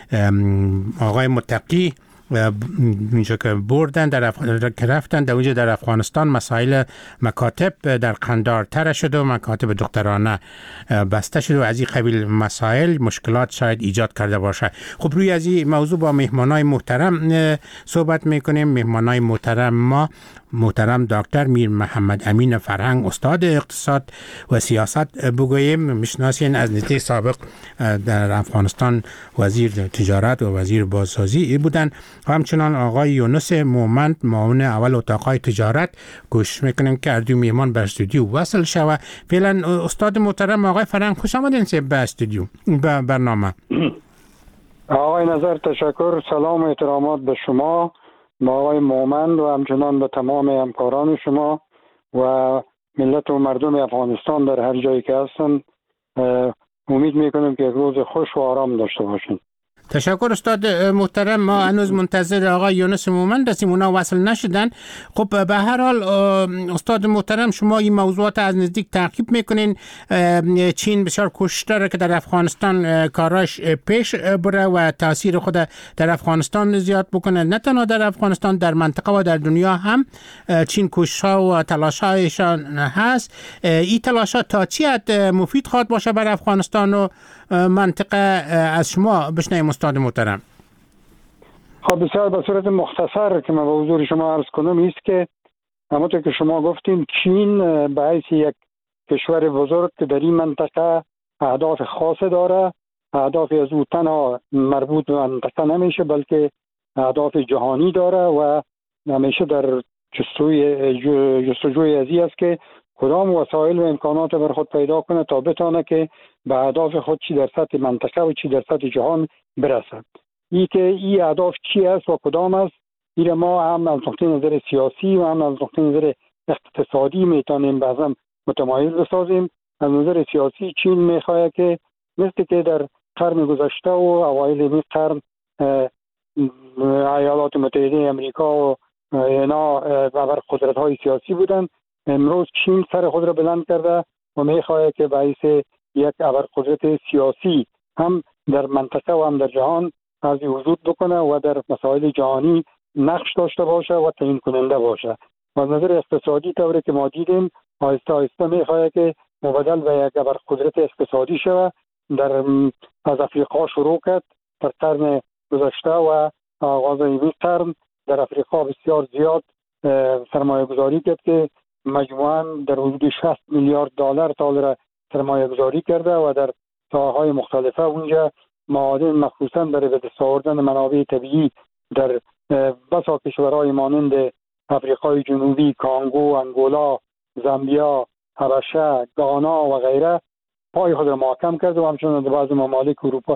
آقای متقی اینجا که بردن که رفتن در اونجا در افغانستان مسائل مکاتب در قندار تر شد و مکاتب دخترانه بسته شد و از این قبیل مسائل مشکلات شاید ایجاد کرده باشه. خب روی از این موضوع با مهمانای محترم صحبت میکنیم. مهمانای محترم دکتر میر محمد امین فرهنگ، استاد اقتصاد و سیاست بگوییم، میشناسین، از نزدیک سابق در افغانستان وزیر تجارت و وزیر بازسازی بودن. همچنان آقای یونس مومند، معاون اول اتاقای تجارت. کوشش میکنیم که اردو میهمان به استودیو وصل شوه. فعلا استاد محترم آقای فرهنگ، خوش آمدین به استودیو، به برنامه. آقای نظر تشکر، سلام و احترامات به شما، با آقای مومند و همچنان به تمام همکاران شما و ملت و مردم افغانستان در هر جایی که هستن. امید میکنم که روز خوش و آرام داشته باشین. تشکر استاد محترم. ما هنوز منتظر آقای یونس مومند هستیم، اونا وصل نشدن. خب به هر حال استاد محترم، شما این موضوعات از نزدیک تعقیب میکنین. چین بسیار کوشش داره که در افغانستان کاراش پیش بره و تاثیر خود در افغانستان زیاد بکنه. نه تنها در افغانستان، در منطقه و در دنیا هم چین کوشش‌ها و تلاش‌هایشان هست. این تلاش‌ها تا چی حد مفید خواهد باشه بر افغانستان و منطقه؟ از شما بشنویم استاد محترم. خب بسیار به صورت مختصر که من به حضور شما عرض کنم است که همونطور که شما گفتیم، چین به حیث یک کشور بزرگ که در این منطقه اهداف خاص داره، اهداف از او تنها مربوط به منطقه نمیشه بلکه اهداف جهانی داره و همیشه در جستجوی ازی است که کدام وسایل و امکانات بر خود پیدا کنه تا بتانه که به اهداف خود چی در سطح منطقه و چی در سطح جهان برسد. این اهداف چی است و کدام است، این ما هم از نقطه نظر سیاسی و هم از نقطه نظر اقتصادی میتونیم بعضا متمایز بسازیم. از نظر سیاسی چین میخواد که مثل که در قرن گذشته و اوایل این قرن ایالات متحده امریکا و اینا بر قدرت‌های سیاسی بودن، امروز چین سر خود را بلند کرده و میخواد که باعث یک ابرقدرت سیاسی هم در منطقه و هم در جهان از وجود بکنه و در مسائل جهانی نقش داشته باشه و تعیین کننده باشه. و از نظر اقتصادی طوری که ما دیدیم آهسته آهسته میخواد که مبدل به یک ابرقدرت اقتصادی شود. از افریقا شروع کرد در قرن گذشته و آغاز این قرن در افریقا بسیار زیاد سرمایه گذاری کرد که مجموعاً در حدود 60 میلیارد دلار را سرمایه گذاری کرده و در ساحه‌های مختلفه اونجا معادن مخصوصاً برای به دست آوردن منابع طبیعی در بسا کشورهای مانند افریقای جنوبی، کانگو، انگولا، زامبیا، حبشه، گانا و غیره پای خود را محکم کرده و همچنین در بعض ممالک اروپا،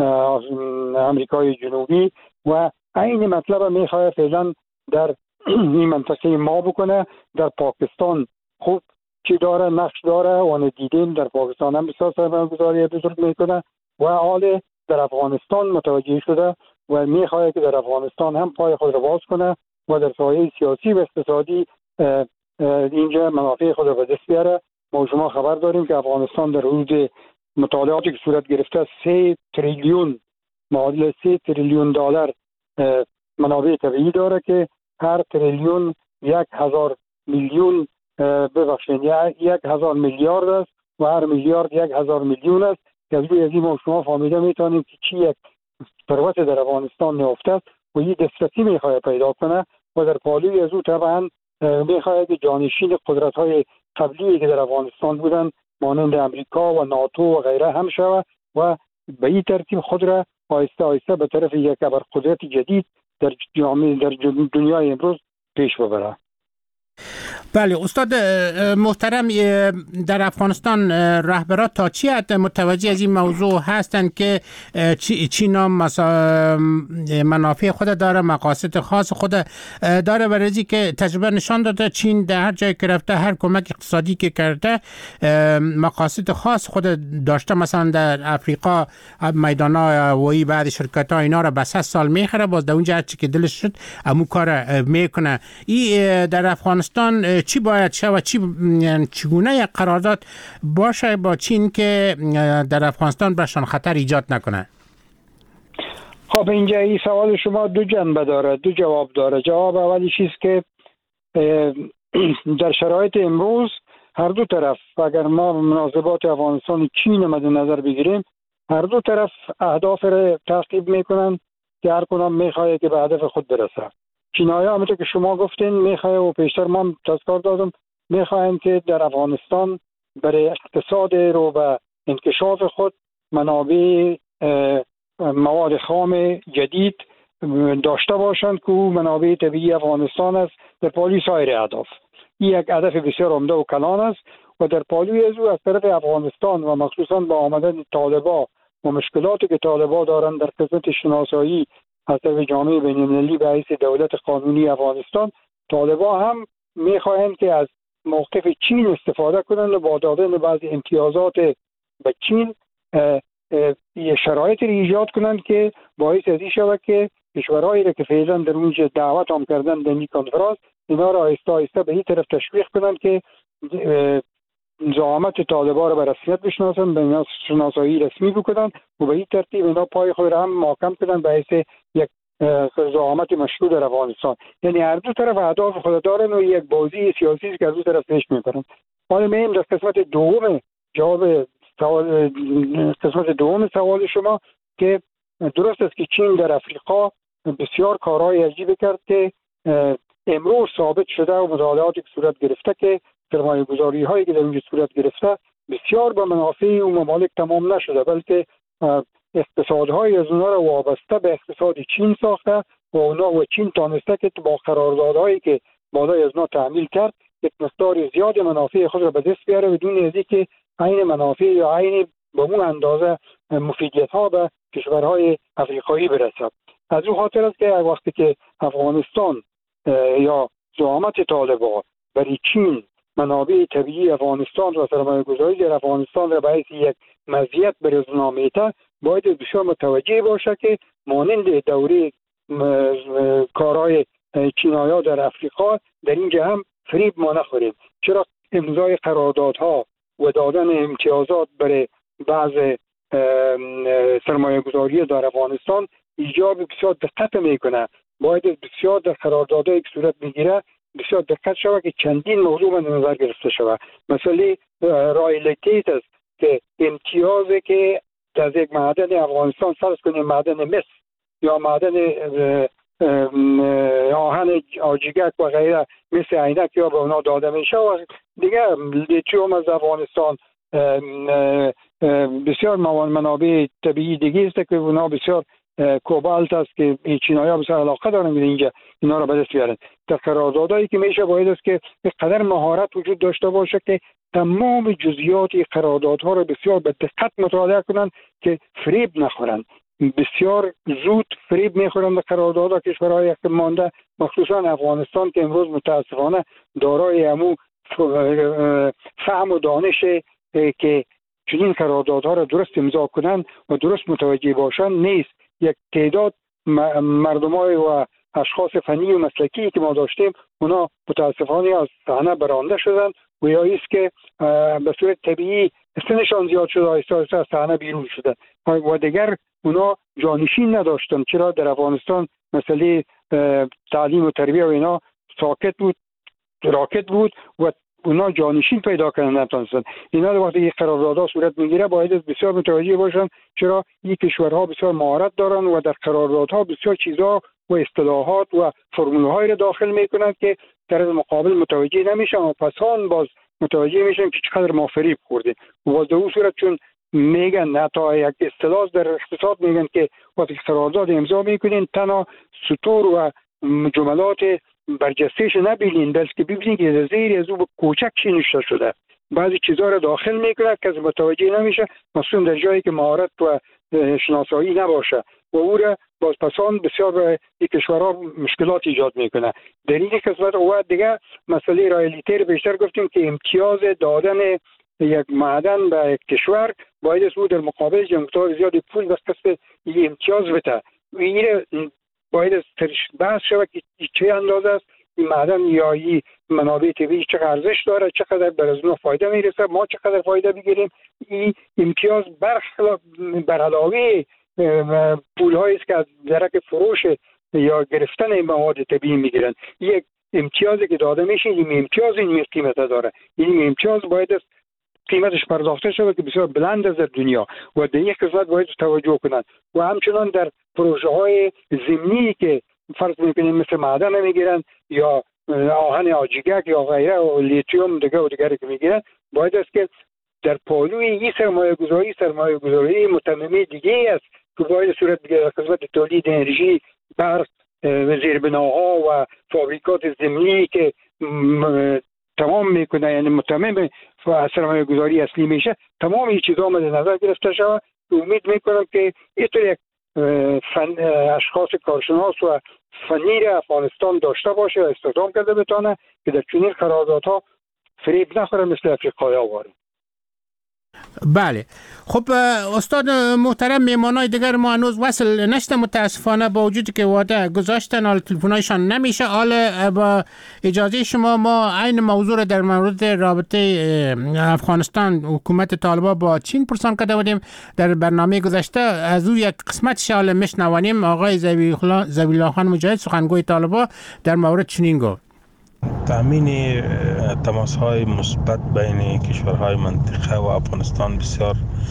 امریکای جنوبی و این مطلب میخواد فعلا در این منطقه ما بکنه. در پاکستان خوب چی داره، نقش داره و ندیدیم در پاکستان هم بسیار سرمایه‌گذاری بزرگ میکنه و حال در افغانستان متوجه شده و میخواد که در افغانستان هم پای خود را باز کنه و در ساحه سیاسی و اقتصادی اینجا منافع خود را به دست بیاره. ما شما خبر داریم که افغانستان در حدود مطالعاتی که صورت گرفته 3 تریلیون معادل 3 تریلیون دلار منابع طبیعی داره که هر تریلیون 1000 میلیون ببخشید 1000 میلیارد است و هر میلیارد 1000 میلیون است که از روی ما شما فهمیده میتونیم که چی یک ثروت در افغانستان نهفته است و این دسترسی میخواد پیدا کنه و در پالوی از او طبعا میخواد که جانشین قدرت‌های قبلی که در افغانستان بودن مانند امریکا و ناتو و غیره هم شود و به این ترتیب خود را آهسته آهسته به طرف یک ابرقدرت جدید در جامعه در دنیای امروز پیش ببره. بله استاد محترم، در افغانستان رهبران تا چی حد متوجه از این موضوع هستند که چین منافع خود داره، مقاصد خاص خود داره؟ برای که تجربه نشان داده چین در هر جای که رفته، هر کمک اقتصادی که کرده، مقاصد خاص خود داشته. مثلا در افریقا میدان‌های هوایی بعد شرکت‌ها اینا را به 100 سال میخره، باز در اونجا هر چی که دلش شد همون کار میکنه. این در افغانستان چی باید شه و چگونه یک قرارداد باشه با چین که در افغانستان برشان خطر ایجاد نکنه؟ خب اینجا این سوال شما دو جنبه داره، دو جواب داره. جواب اولیش است که در شرایط امروز هر دو طرف، اگر ما مناسبات افغانستان و چین مد نظر بگیریم، هر دو طرف اهداف را تعقیب میکنن که هر کدام میخواد که به هدف خود برسه. چینایی‌ها همونطور که شما گفتین میخواد و پیشتر ما هم تذکر دادم، میخواهند که در افغانستان برای اقتصاد رو به انکشاف خود منابع مواد خام جدید داشته باشند که منابع طبیعی افغانستان است در پالوی سایر اهداف. این یک هدف بسیار عمده و کلان است و در پالوی از او از طرف افغانستان و مخصوصا با آمدن طالبان و مشکلاتی که طالبان دارند در قسمت شناسایی از طرف جامعه بین‌المللی به حیث دولت قانونی افغانستان، طالبان هم میخواهند که از موقف چین استفاده کنند و با دادن بعضی امتیازات به چین شرایطی ایجاد کنند که باعث از این شود که کشورهایی را که فعلا در اونجا دعوت هم کردن در این کنفرانس، اینا را آهسته آهسته به این طرف تشویق کنند که زعامت طالبان را به رسمیت بشناسند، به شناسایی رسمی بکنند و به این ترتیب اینا پای خود را هم محکم کنند به حیث یک زعامت مشروع در افغانستان. یعنی هر دو طرف اهداف خود دارن و یک بازی سیاسی است که از دو طرف پیش میبرند. حالا میایم در قسمت دوم جواب سوال، قسمت دوم سوال شما، که درست است که چین در افریقا بسیار کارهای عجیب کرد که امروز ثابت شده و مطالعاتی که صورت گرفته که سرمایه گذاری هایی که در اونجا صورت گرفته بسیار به منافع و ممالک تمام نشده، بلکه اقتصادهای از اونها را وابسته به اقتصاد چین ساخته و اونا و چین تانسته که با قراردادهایی که بالای از اونها تعمیل کرد یک مقدار زیاد منافع خود را به دست بیاره بدون از اینکه عین منافع یا عین به اون اندازه مفیدیت ها به کشورهای افریقایی برسد. از اون خاطر است که وقتی که افغانستان یا زعامت طالبان برای چین منابع طبیعی افغانستان و سرمایه گذاری در افغانستان را به حیث یک مزیت برزنا میته، باید بسیار متوجه باشه که مانند دوره کارهای چینایی‌ها در افریقا در اینجا هم فریب ما نخوریم. چرا امضای قراردادها و دادن امتیازات برای بعض سرمایه گذاری در افغانستان ایجاب بسیار دقت میکنه. باید بسیار در قراردادهای که صورت میگیره بسیار دقت شود که چندین موضوع به نظر گرفته شود. مثلا رایلیتیت است که امتیازی که از یک معدن افغانستان فرض کنیم معدن مس یا معدن آهن آجیگک و غیره مثل عینک یا به اونا داده میشه و دیگه لیتیوم از افغانستان بسیار منابع طبیعی دیگه است که اونا بسیار کوبالت است که چینایی‌ها بسیار علاقه دارن به اینجا اینا رو به دست بیارن. در قراردادایی که میشه باید است که به قدر مهارت وجود داشته باشه که تمام جزئیات قراردادها رو بسیار به دقت مطالعه کنن که فریب نخورن. بسیار زود فریب میخورن در قراردادها کشورهای که مانده، مخصوصا افغانستان که امروز متاسفانه دارای همو فهم و دانش که چنین قراردادها را درست امضا کنن و درست متوجه باشن نیست. یک تعداد مردمای و اشخاص فنی و مسلکی که ما داشتیم اونا متاسفانه از صحنه برنده شدن و یا ایست که به صورت طبیعی سنشان زیاد شده آهسته از صحنه بیرون شدن و دیگر اونا جانشین نداشتن. چرا در افغانستان مسئله تعلیم و تربیه و اینا راکت بود و اونا جانشین پیدا کردن نتونستن. اینا وقتی یک قراردادها صورت میگیره باید بسیار متوجه باشن، چرا این کشورها بسیار مهارت دارن و در قراردادها بسیار چیزا و اصطلاحات و فرمولهایی را داخل میکنن که طرف مقابل متوجه نمیشن و پسان باز متوجه میشن که چقدر ما فریب خوردیم. و باز در اون صورت چون میگن حتی یک اصطلاح در اقتصاد میگن که وقتی قرارداد امضا میکنین تنها سطور و جملات برجستهش نبینین بلکه ببینین که زیر از او کوچک چی نوشته شده. بعضی چیزها را داخل میکنه که از متوجه نمیشه، مخصوصا در جایی که مهارت و شناسایی نباشه و او را باز پسان بسیار به این کشورها مشکلات ایجاد میکنه. در این قسمت و دیگه مسئله رایلیتی رو بیشتر گفتیم که امتیاز دادن یک معدن به یک کشور باید از او در مقابل مقدار زیادی پول به قسمت این امتیاز بده. این باید از بحث شود که چه اندازه است این معدن یا این منابع طبیعی چه ارزش داره، چقدر بر از اونها فایده میرسه، ما چقدر فایده بگیریم. این امتیاز بر علاوه پول‌هایی است که از درک فروش یا گرفتن مواد طبیعی میگیرن. یک امتیازی که داده میشه، این امتیاز این قیمت داره. این امتیاز باید قیمتش پرداخته شود که بسیار بلند است در دنیا و در یک قسمت باید توجه کنند. و همچنان در پروژه های ضمنی که فرض میکنیم مثل معدن میگیرن یا آهن آجیگک یا غیره و لیتیوم دیگر که میگیرن، باید است که در پالوی این سرمایه گذاری متممی دیگه است که باید صورت بگیرد. قسمت تولید انرژی، برق، زیربناها و فابریکات ضمنی که تمام میکنه، یعنی متمم سرمایه گذاری اصلی میشه، تمام این چیزا مد نظر گرفته شود. امید میکنم که اینطور یک اشخاص کارشناس و فنی افغانستان داشته باشه و استخدام کرده بتونه که در چنین قراردادها فریب نخوره مثل افریقای آواره. بله. خب استاد محترم، میمانای دیگر ما هنوز وصل نشده متاسفانه، با وجودی که وعده گذاشتن حال تلفن‌هایشان نمیشه. حال با اجازه شما ما عین موضوع در مورد رابطه افغانستان حکومت طالبان با چین پرسان کرده بودیم در برنامه گذشته. از او یک قسمت حال میشنوانیم. آقای ذبیح خان مجاهد سخنگوی طالبان در مورد چنین گفت: تأمین تماس‌های مثبت بین کشورهای منطقه و افغانستان بسیار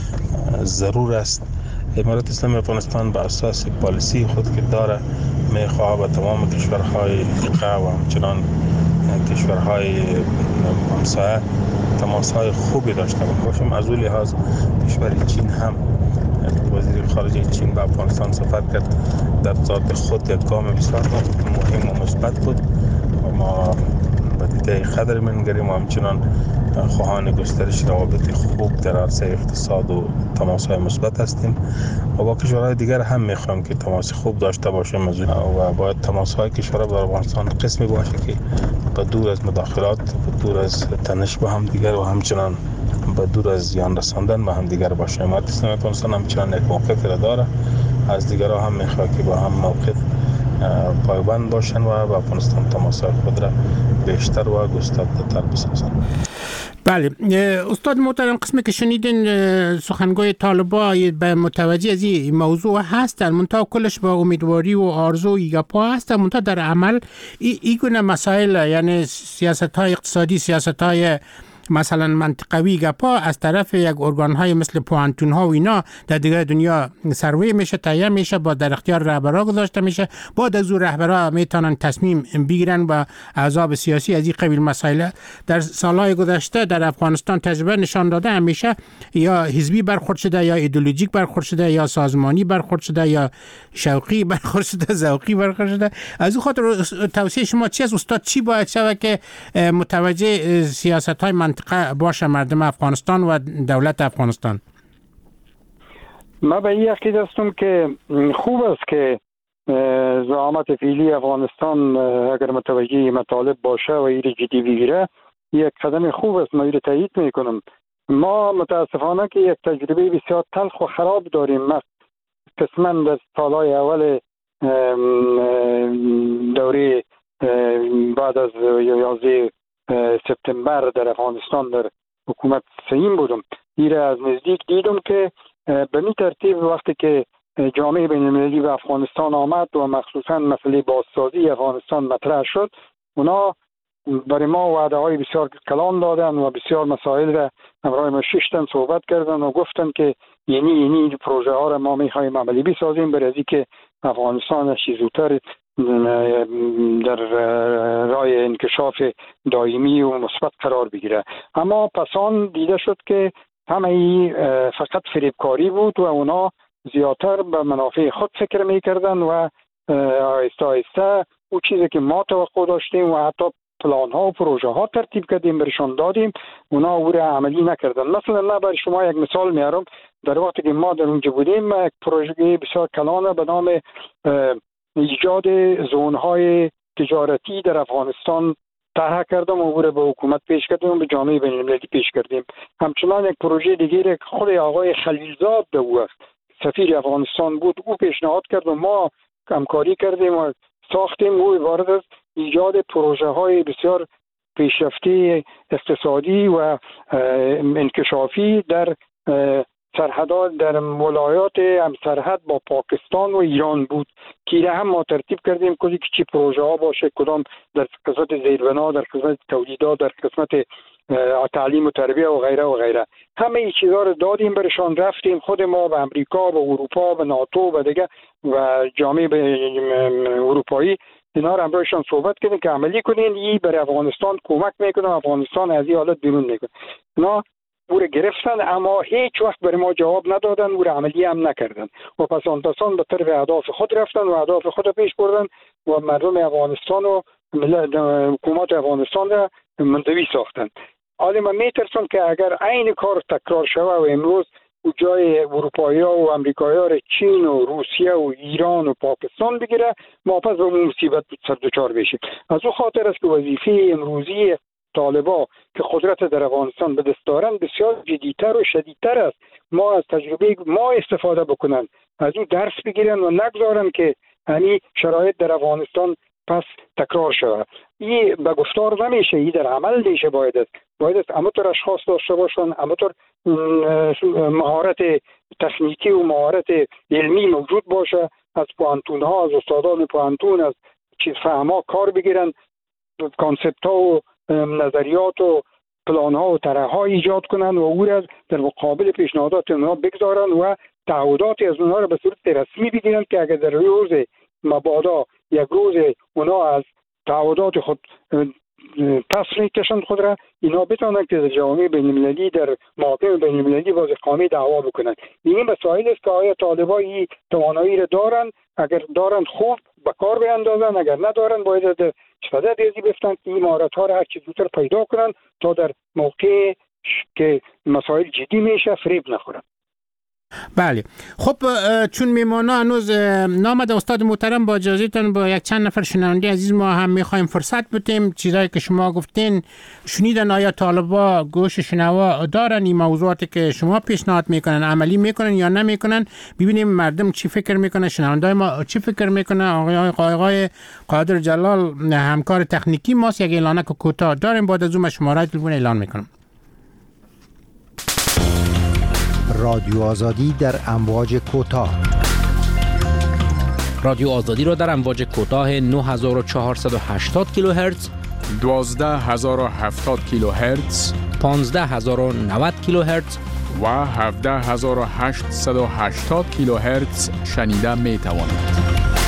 ضرور است. امارات اسلامی افغانستان به اساس پالیسی خود که داره میخواه با تمام کشورهای منطقه و همچنان کشورهای همسایه تماس‌های خوبی داشته باشیم. از اون لحاظ کشور چین هم وزیر خارجه چین به افغانستان سفر کرد، در ذات خود یک گام بسیار مهم و مثبت بود و ما به دیده قدر منگریم و همچنان خواهان گسترش روابط خوب در عرصه اقتصاد و تماس‌های مثبت هستیم و با کشورهای دیگر هم میخوایم که تماس خوب داشته باشیم و باید تماس‌های کشورها در افغانستان قسمی باشه که به دور از مداخلات، به دور از تنش با هم دیگر و همچنان به دور از زیان رساندن به هم دیگر باشه. امارات اسلامی افغانستان همچنان یک موقف را داره، از دیگرها هم میخواد که با هم موقف پایبند باشن و با افغانستان تماس‌های خود را بیشتر و گسترده‌تر بسازن. بله استاد محترم، قسمی که شنیدین سخنگوی طالبان به متوجه از این موضوع هستن، منتها کلش با امیدواری و آرزو یگپا هستن، منتها در عمل این گونه مسائل یعنی سیاست‌های اقتصادی، سیاست‌های مثلا منطقوی گپا از طرف یک ارگان‌های مثل پوانتون‌ها و اینا در دیگر دنیا سروی میشه، تهیه میشه، با در اختیار رهبرا گذاشته میشه. بعد از اون رهبرا میتونن تصمیم بگیرن و احزاب سیاسی از این قبیل مسائل در سالهای گذشته در افغانستان تجربه نشان داده همیشه یا حزبی برخورد شده یا ایدئولوژیک برخورد شده یا سازمانی برخورد شده یا شوقی برخورد شده، ذوقی برخورد شده. از اون خاطر توصیه شما چی است استاد؟ چی باید شود که متوجه سیاست‌های باشه مردم افغانستان و دولت افغانستان؟ من به این عقیده هستم که خوب است که زعامت فعلی افغانستان اگر متوجه مطالب باشه و این جدی بگیره یک قدم خوب است. من این تایید میکنم. ما متاسفانه که یک تجربه بسیار تلخ و خراب داریم. قسما در سالهای اول دوره بعد از 11 سپتامبر در افغانستان در حکومت سیم بودم. ایره از نزدیک دیدم که به می ترتیب وقتی که جامعه بین المللی به افغانستان آمد و مخصوصا مسئله بازسازی افغانستان مطرح شد، اونا برای ما وعده های بسیار کلان دادن و بسیار مسائل را همراه ما ششتن صحبت کردن و گفتن که یعنی پروژه ها را ما میخوایم عملی بسازیم برای از اینکه افغانستان زودتر در راه انکشاف دائمی و مثبت قرار بگیره. اما پسان دیده شد که همه ای فقط فریبکاری بود و اونا زیادتر به منافع خود فکر میکردن و آهسته آهسته او چیزی که ما توقع داشتیم و حتی پلان ها و پروژه ها ترتیب کردیم برشان دادیم، اونا او را عملی نکردن. مثلا من برای شما یک مثال میارم. در وقتی که ما در اونجا بودیم یک پروژه بسیار کلان به نام ایجاد زون‌های تجارتی در افغانستان طرح کردم و او را به حکومت پیش کردیم و به جامعه بین المللی پیش کردیم. همچنان یک پروژه دیگه خود آقای خلیلزاد به وقت سفیر افغانستان بود، او پیشنهاد کرد و ما همکاری کردیم و ساختیم. او عبارت از ایجاد پروژه های بسیار پیشرفته اقتصادی و انکشافی در سرحدات در ولایات هم سرحد با پاکستان و ایران بود که هم ما ترتیب کردیم که چی پروژه ها باشه، کدام در قسمت زیربنا، در قسمت تولیدات، در قسمت تعلیم و تربیه و غیره و غیره. همه این چیزا رو دادیم برشان، رفتیم خود ما به امریکا، به اروپا، به ناتو و دیگه و جامعه اروپایی اینا رو همراهشان صحبت کردیم که عملی کنین، این برای افغانستان کمک میکنه، افغانستان از این حالت بیرون میکنه. اینا او رو گرفتن اما هیچ وقت برای ما جواب ندادن، او رو عملی هم نکردن و پس آن به طرف اهداف خود رفتن و اهداف خود پیش بردن و مردم افغانستان و حکومت افغانستان را منزوی ساختن. حالا من میترسم که اگر عین کار تکرار شود و امروز و جای اروپایی‌ها و آمریکایی‌ها را چین و روسیه و ایران و پاکستان بگیره، ما پس به مصیبت سر دچار بشیم. از اون خاطر است که وظیفه امروزی طالبا که قدرت در افغانستان به دست دارند بسیار جدی‌تر و شدیدتر است. ما از تجربه ما استفاده بکنن، از این درس بگیرن و نگذارن که همین شرایط در افغانستان پس تکرار شود. این به گفتار نمیشه، این در عمل میشه. باید است همونطور اشخاص داشته باشن، همونطور مهارت تکنیکی و مهارت علمی موجود باشه، از پوهنتون ها، از استادان پوهنتون، از چیز فهما کار بگیرن، کانسپت ها و نظریات و پلان ها و طرح ها ایجاد کنن و او را در مقابل پیشنهادات اونها بگذارن و تعهداتی از اونها را به صورت رسمی بگیرن که اگر در روز مبادا یک روز اونا از تعهدات خود پس میکشند خود را، اینا بتونن که در جامعه بین‌المللی، در محاکم بین‌المللی باز اقامه دعوا بکنن. این مسائل است که آیا طالبان این توانایی را دارن؟ اگر دارن خوب به کار بیاندازن، اگر ندارن باید در صدد ریزی بفتن که این مهارت‌ها را هر چه زودتر پیدا کنن تا در موقع که مسائل جدی میشه فریب نخورن. بله، خب چون میمانا هنوز نامد استاد محترم، با اجازهتون با یک چند نفر شنونده عزیز ما هم میخوایم فرصت بدیم. چیزایی که شما گفتین شنیدن، آیا طالبا گوش شنوا دارن این موضوعاتی که شما پیشنهاد میکنن عملی میکنن یا نمیکنن؟ ببینیم مردم چی فکر میکنن، شنونده ما چی فکر میکنن. آقای قادر جلال همکار تکنیکی ماست، یک اعلانه کوتاه داریم، بعد از اون شماره تلفن اعلان میکنم. رادیو آزادی در امواج کوتاه. رادیو آزادی را در امواج کوتاه 9480 کیلوهرتز، 12070 کیلوهرتز، 15090 کیلوهرتز و 17880 کیلوهرتز شنیده می توانید.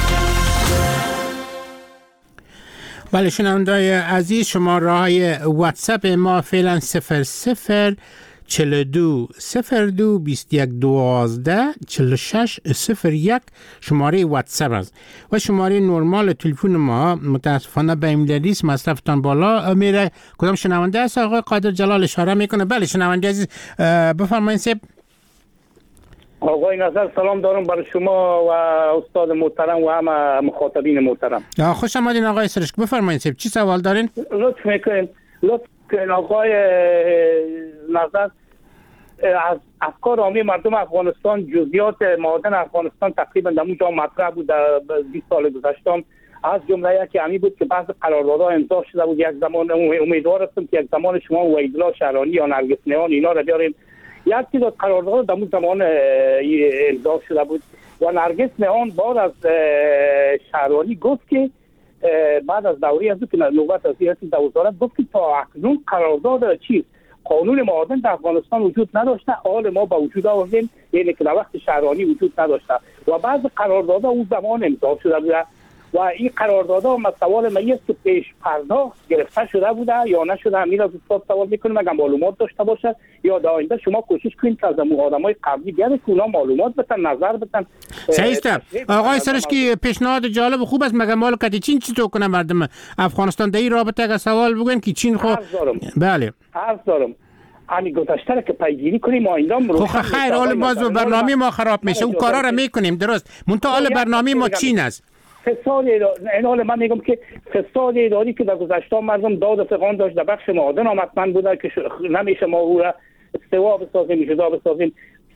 بله شنونده‌های عزیز، شماره های واتساپ ما فعلا 00 42 02 21 12 46 01 شماره واتساپ است و شماره نرمال تلفن ما متاسفانه به ایمیلی است، مصرفتان بالا میره. کدام شنونده است آقای قادر جلال اشاره میکنه؟ بله شنونده عزیز بفرمایید. سب آقای نظر سلام دارم برای شما و استاد محترم و همه مخاطبین محترم. خوش آمدین آقای سرشک، بفرمایید. سب چی سوال دارین؟ لطف میکنین آقای نظر، از افکار عامی مردم افغانستان جزئیات معادن افغانستان تقریبا در اونجا مطرح بود در 20 سال گذشته. از جمله یکی همی بود که بعض قراردادها امضا شده بود. یک زمان امیدوار هستم که یک زمان شما وحیدالله شهرانی یا نرگس نهان اینا را بیاریم. یک چیز از قرارداد در اون زمان امضا شده بود و نرگس نهان بعد از شهرانی گفت که بعد از دوره از که نوبت از ریاست وزارت گفت که تا اکنون قرارداد چیز قانون معادن در افغانستان وجود نداشته، حال ما با وجود آوردیم، یعنی که در وقت شهرانی وجود نداشته و بعض قراردادها اون زمان امضا شده بوده و این قراردادها سوال من است که پیش پرداخت گرفته شده بوده یا نشده. همین از استاد سوال میکنم اگر معلومات داشته باشه یا در آینده شما کوشش کنید که از آدمای قبلی بیاد که اونا معلومات بدن، نظر بدن. صحیح است آقای سرشکی، پیشنهاد جالب خوب است. مگه مال کتی چین چطور کنه مردم افغانستان در این رابطه اگه سوال بگن که چین خو بله عرض دارم همین گذشته که پیگیری کنیم آیندام رو خیر. حال باز برنامه ما خراب میشه، اون کارا رو میکنیم درست، منتها حال برنامه ما چین است. فساد این حال من میگم که فساد اداری که در گذشته مردم داد و فغان داشت در بخش معادن آمدمند بوده که نمیشه ما او را استوا بسازیم، جدا بسازیم.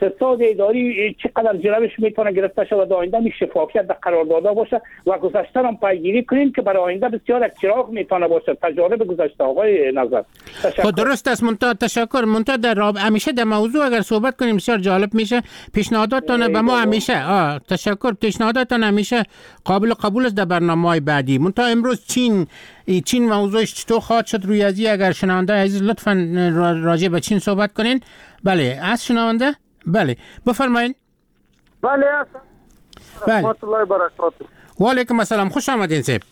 فساد اداری چقدر جلوش میتونه گرفته شود در آینده می شفافیت در قراردادها باشه و گذشته هم پیگیری کنیم که برای آینده بسیار چراغ میتونه باشه تجارب گذشته. آقای نظر خب درست است. تشکر. در همیشه در موضوع اگر صحبت کنیم بسیار جالب میشه. پیشنهاداتتون به ما همیشه تشکر. پیشنهاداتتون همیشه قابل قبول است در برنامه‌های بعدی. امروز چین موضوعش چطور خواهد شد روی ازی؟ اگر شنونده عزیز لطفاً راجع به چین صحبت کنین. بله از شنونده. بله بفرمایید. بله بله. رحمت الله برکاته. و علیکم السلام. خوش آمدین صاحب.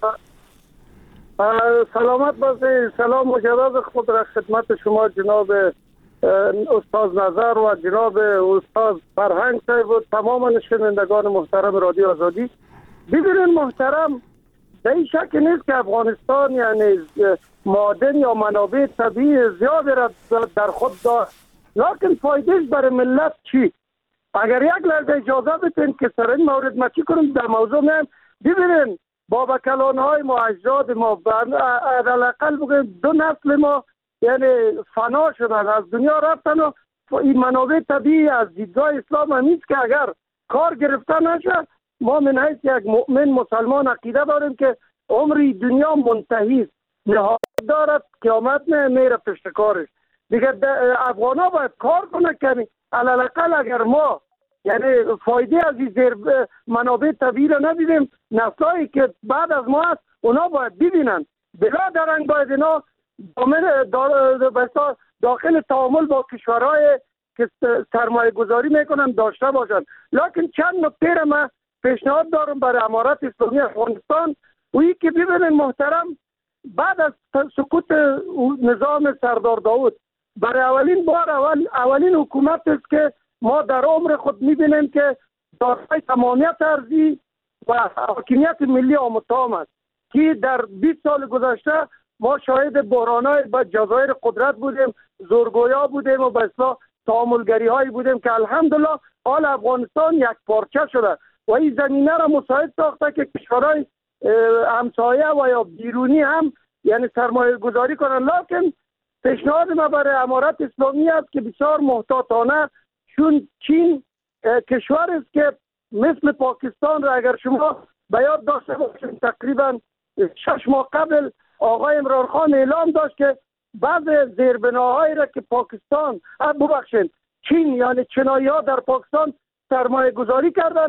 سلامت باشید. سلام مجدد خود را خدمت شما جناب استاد نظر و جناب استاد فرهنگ صاحب و تمام شنوندگان محترم رادیو آزادی. ببینید محترم، به این شک نیست که افغانستان یعنی معادن یا منابع طبیعی زیادی را در خود دارد، لکن فایدهش برای ملت چی؟ اگر یک لحظه اجازه بدین که سر این مورد ما چی کنیم در موضوع میم. ببینین بابا کلانهای ما، اجداد ما، حداقل بگیم 2 نسل ما یعنی فنا شدن، از دنیا رفتن و این منابع طبیعی از دیدگاه اسلام همیست که اگر کار گرفته نشه، ما من حیث یک مؤمن مسلمان عقیده داریم که عمری دنیا منتهی نهایت دارد، قیامت میره پشت کارش دیگه. افغانا باید کار کنه کنی علاقل اگر ما یعنی فایده از این منابع طبیعی را ندیدیم، نسلایی که بعد از ما هست اونا باید ببینن. بلا درنگ باید اینا داخل تعامل با کشورهای که سرمایه گذاری میکنن داشته باشن. لکن چند نکته را من پیشنهاد دارم برای امارت اسلامی افغانستان. وی که ببینید محترم، بعد از سقوط نظام سردار داود برای اولین بار اولین حکومت است که ما در عمر خود میبینیم که دارای تمامیت ارضی و حاکمیت ملی آموتام است که در 20 سال گذشته ما شاهد بحران‌های با جزایر قدرت بودیم، زورگویا بودیم و به اصطلاح تعاملگری هایی بودیم که الحمدلله حال افغانستان یک پارچه شده و این زمینه را مساعد ساخته که کشورهای همسایه و یا بیرونی هم یعنی سرمایه گذاری کنن. لکن پیشنهاد ما برای امارت اسلامی است که بسیار محتاطانه، چون چین کشور است که مثل پاکستان را اگر شما به یاد داشته باشید تقریبا 6 ماه قبل آقای عمران خان اعلام داشت که بعض زیربناهایی را که پاکستان ببخشید چین یعنی چینایی ها در پاکستان سرمایه گذاری کردن،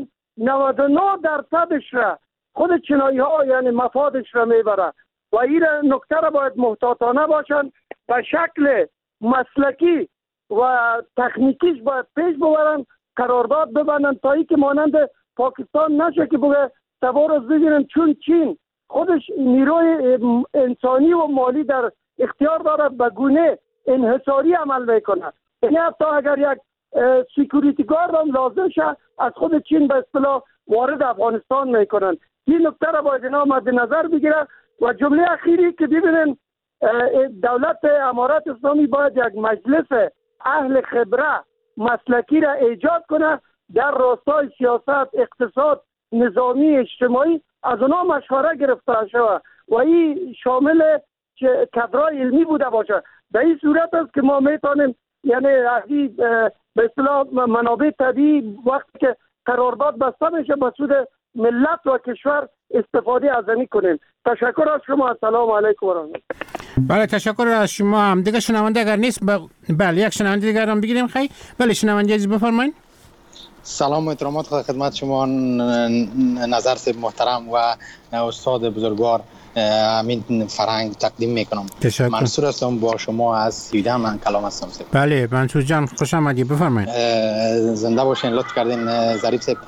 99% را خود چینایی ها یعنی مفادش را میبره و این نکته را باید محتاطانه باشن و شکل مسلکی و تکنیکیش باید پیش ببرن، قرارداد ببندن تا ای که مانند پاکستان نشه که بگه سوار از بگیرن، چون چین خودش نیروی انسانی و مالی در اختیار داره به گونه انحصاری عمل میکنه. یعنی حتی اگر یک سیکوریتی گارد هم لازم شه از خود چین به اصطلاح وارد افغانستان میکنن. این نکته را باید اینا مد نظر بگیره. و جمله اخیری که ببینن دولت امارت اسلامی باید یک مجلس اهل خبره مسلکی را ایجاد کنه در راستای سیاست، اقتصاد، نظامی، اجتماعی، از اونا مشوره گرفته شود و این شامل کادرای علمی بوده باشه. در این صورت است که ما میتونیم یعنی به اصطلاح منابع طبیعی وقتی که قرارداد بسته میشه به سود ملت و کشور استفاده از آن کنیم. تشکر از شما. السلام علیکم و رحمت الله. بله تشکر از شما. هم دیگه شنونده اگر نیست بله یک شنونده دیگر هم بگیریم. خیلی بله شنونده عزیز بفرمایید. سلام و احترامات خدمت شما نظر صاحب محترم و استاد بزرگوار امین فرهنگ تقدیم میکنم. منصور هستم با شما از سویدن. من کلام هستم صاحب. بله منصور جان خوش آمدید بفرمایید. زنده باشین. لطف کردین ظریف صاحب.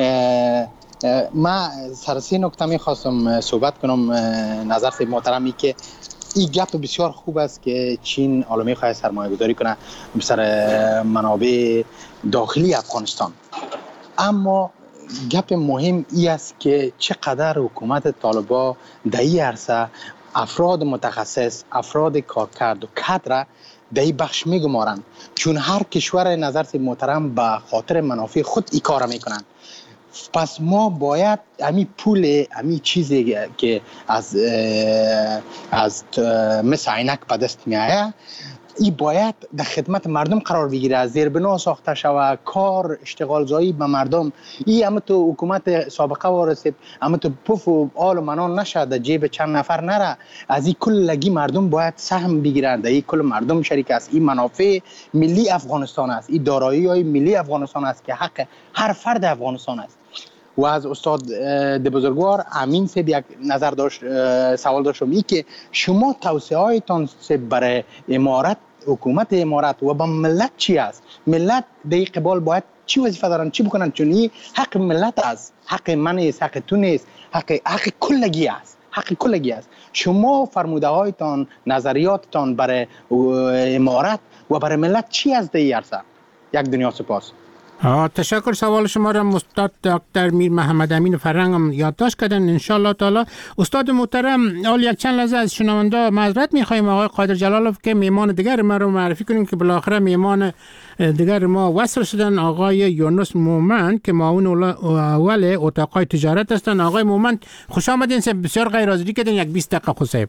من سرسی نکته میخواستم صحبت کنم نظر صاحب محترمی که این گپ بسیار خوب است که چین حالا میخواد سرمایه گذاری کنه سر منابع داخلی افغانستان، اما گپ مهم ای است که چقدر حکومت طالبان در این عرصه افراد متخصص، افراد کارکرد و کادر در این بخش میگمارند، چون هر کشور نظر صاحب محترم به خاطر منافع خود این کار میکنند. پس ما باید امی پول امی چیزی که از مثل عینک به دست می آید این باید در خدمت مردم قرار بگیره، زیربنا ساخته شود، کار اشتغال زایی به مردم. این همه تو حکومت سابقه وارسید، همه تو پف و آل و منان نشد، در جیب چند نفر نره. از این کلگی مردم باید سهم بگیرند، این کل مردم شریک است. این منافع ملی افغانستان است، این دارایی های ملی افغانستان است که حق هر فرد افغانستان است. و از استاد ده بزرگوار امین سه یک نظر داشت، سوال داشتم ای که شما توصیه هایتان برای امارت، حکومت امارت و با ملت چی است؟ ملت در قبال باید چی وظیفه دارن، چی بکنن؟ چون این حق ملت است، حق من است، حق تو نیست، حق کلگی است، حق کلگی است. شما فرموده هایتان، نظریاتتان برای امارت و برای ملت چی است در این عرصه؟ یک دنیا سپاس. تشکر. سوال شما را استاد دکتر میر محمد امین فرهنگ هم یادداشت کردن ان شاء الله تعالی. استاد محترم، اول یک چند لحظه از شنونده معذرت می‌خوایم آقای قادر جلالوف که میهمان دیگر ما رو معرفی کنیم که بالاخره میهمان دیگر ما وصل شدن، آقای یونس مومند که معاون اول اتاقای تجارت هستند. آقای مومند خوش آمدین، بسیار غیر حاضری کردین، یک 20 دقیقه خصوصی.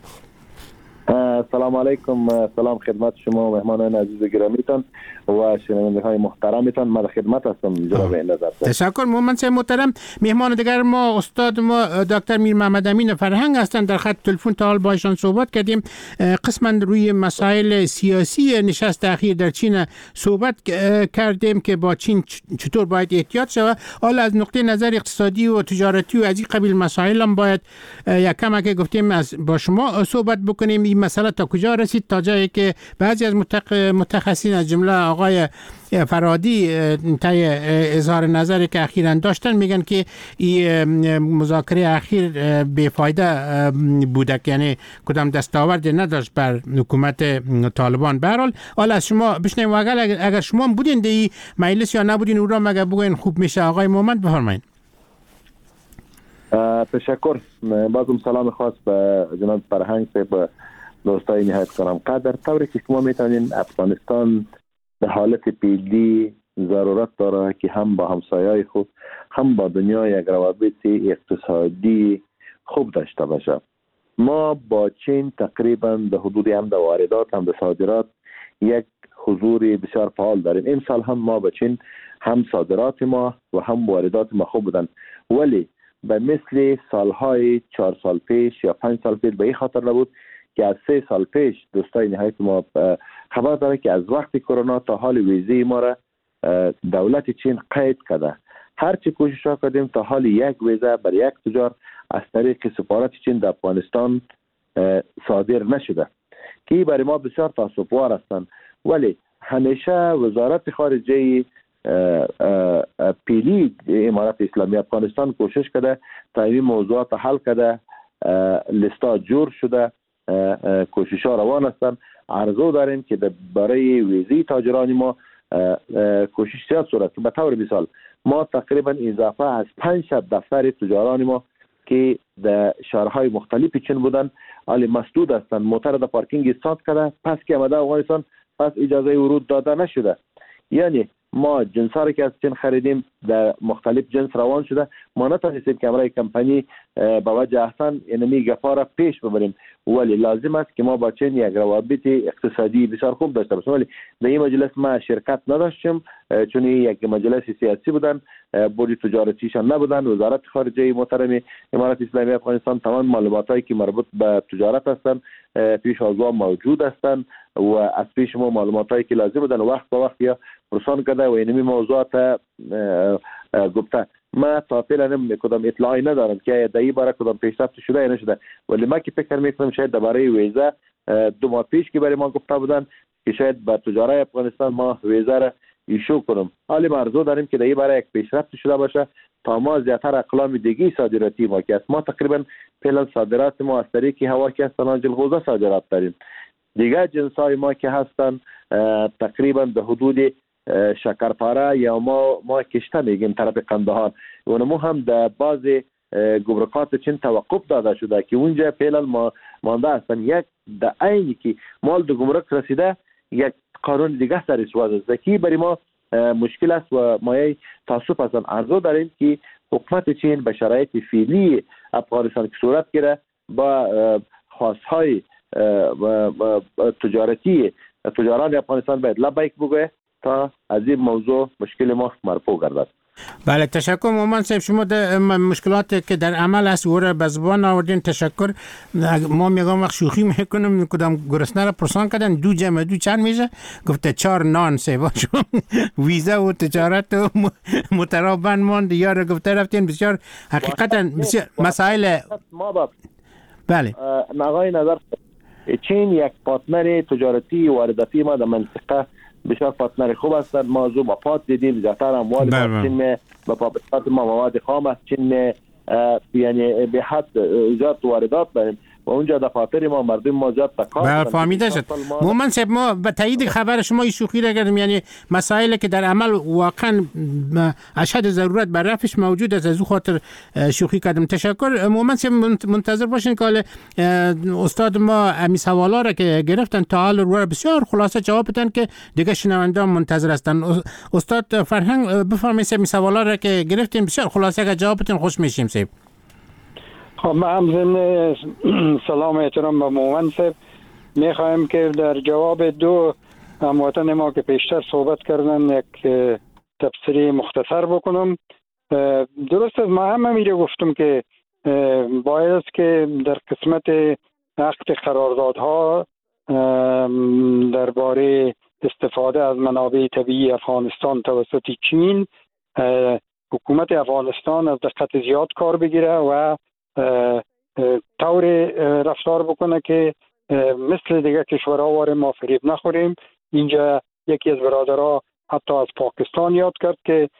سلام علیکم، سلام خدمت شما مهمانان عزیز و گرامیتان و شنونده های محترمتان. من خدمت هستم جناب نظر. تشکر مومند صاحب محترم. مهمان دیگر ما استاد ما دکتر میر محمد امین فرهنگ هستند، در خط تلفن تا حال با ایشان صحبت کردیم. قسما روی مسائل سیاسی نشست اخیر در چین صحبت کردیم که با چین چطور باید احتیاط شود. حالا از نقطه نظر اقتصادی و تجارتی و از این قبیل مسائل هم باید یک کم که گفتیم با شما صحبت بکنیم. این مسئله تا کجا رسید تا جایی که بعضی از متخصصین از جمله آقای فرادی طی اظهار نظری که اخیراً داشتن میگن که این مذاکره اخیر بیفایده بوده، یعنی کدام دستاورد نداشت بر حکومت طالبان. به هر حال حالا از شما بشنویم اگر شما بودین در این مجلس یا نبودین او را مگه بگوین خوب میشه. آقای مومند بفرمایید. تشکر. بازم سلام خاص به جناب فرهنگ صاحب، دوستای نهایت کنم قدر. طوری که شما میتونین افغانستان به حالت پیلی ضرورت داره که هم با همسایه‌های خود هم با دنیا یک روابط اقتصادی خوب داشته باشه. ما با چین تقریبا به حدود هم در واردات هم در صادرات یک حضور بسیار فعال داریم. این سال هم ما با چین هم صادرات ما و هم واردات ما خوب بودن، ولی به مثل سالهای 4 سال پیش یا 5 سال پیش به این خاطر نبود که از 3 سال پیش دوستای نهایت ما خبر داره که از وقت کرونا تا حال ویزه ما را دولت چین قید کرده. هرچی کوشش کردیم تا حال یک ویزه بر یک تجار از طریق سفارت چین در افغانستان صادر نشده که برای ما بسیار تاسف‌بار هستند. ولی همیشه وزارت خارجه پیلی امارت اسلامی افغانستان کوشش کرده تا این موضوعات حل کرده، لیستا جور شده، کوشش ها روان هستند. عرضو داریم که برای ویزی تاجران ما کوشش زیاد صورت. به طور مثال ما تقریبا اضافه از 5 دفتر تجاران ما که در شهرهای مختلف چین بودن حالی مسدود هستند، موتر در پارکینگ ایستاد کرده، پس که آمده افغانستان پس اجازه ورود داده نشده. یعنی ما جنس ها که از چین خریدیم در مختلف جنس روان شده، ما نتونستیم که برای کمپانی با وجه احسن اینمی گپا را پیش ببریم. ولی لازم است که ما با چین یک روابط اقتصادی بسیار خوب داشته باشیم. ولی در این مجلس ما شرکت نداشتیم چون یک مجلس سیاسی بودن، بودی تجارتیشان نبودن. وزارت خارجه محترم امارت اسلامی افغانستان تمام معلوماتی که مربوط به تجارت هستند پیش از موجود هستند و از پیش ما معلوماتی که لازم بودن وقت با وقت یا پرسان کرده و اینمی موضوعات گفته. ما تا فعلا کدام اطلاعی ندارم که در این باره کدام پیشرفت شده یا نشده، ولی ما که فکر میکنم شاید درباره ویزا 2 ماه پیش که برای ما گفته بودن که شاید با تجارای افغانستان ما ویزا را ایشو کنم. حالی ما آرزو داریم که در این باره یک پیشرفت شده باشه تا ما زیاتر اقلام دیگه صادراتی ما که است. ما تقریبا فعلا صادرات ما از طریق هوا که هستن جلغوزه صادرات داریم. دیگه جنس های ما که هستن تقریبا به حدود شکرپاره یا ما کشته میگیم طرف قندهار، اونمو هم در بعض گمرکات چین توقف داده شده که اونجا فعلا ما مانده هستن. یک در عینی که مال در گمرک رسیده یک قانون دیگه سر سواز است که برای ما مشکل است و مایه تاسف هستن. عرضو داریم که حکومت چین به شرایط فعلی افغانستان که صورت گیره با خواستهای تجارتی تجاران افغانستان باید لبیک بگوید تا از این موضوع مشکل ما مرفوع گردد. بله تشکر مومن صاحب. شما در مشکلات که در عمل است او را به زبان آوردین. تشکر. ما میگم وقت شوخی میکنم کدام گرسنه را پرسان کردن 2 جمع 2 چند میشه؟ گفته 4 نان سیوا شما ویزا و تجارت و مترابن ماند یا را گفته رفتین. بسیار حقیقتا بسیار مسائل ما بله نقای نظر چین یک پارتنر تجارتی و وارداتی ما در منطقه بسیار پارتنر خوب هستند. ما زو مفاد دیدیم زیادتر اموال چین می به پابلیکات ما مواد خام است. چین می یعنی به حد زیاد واردات داریم و اونجا دفاتر ما مردم ما زیاد تکار فهمیده شد. مومن صاحب ما به تایید خبر شما این شوخی را کردیم، یعنی مسائلی که در عمل واقعا اشد ضرورت بر رفعش موجود است، از او خاطر شوخی کردم. تشکر. مومن صاحب منتظر باشین که استاد ما امی سوالا را که گرفتن تا حال رو بسیار خلاصه جواب بدن که دیگه شنوندگان منتظر هستن. استاد فرهنگ بفرمایید امی سوالا را که گرفتین بسیار خلاصه که جواب بدن خوش میشیم صاحب. خب ما هم ضمن سلام احترام به مومن صاحب میخوایم که در جواب 2 هموطن ما که پیشتر صحبت کردن یک تفسیری مختصر بکنم. درست است، ما هم میره گفتم که باید است که در قسمت عقد قراردادها درباره استفاده از منابع طبیعی افغانستان توسط چین حکومت افغانستان از دقت زیاد کار بگیره و طور رفتار بکنه که مثل دیگه کشورها واره ما فریب نخوریم. اینجا یکی از برادرها حتی از پاکستان یاد کرد که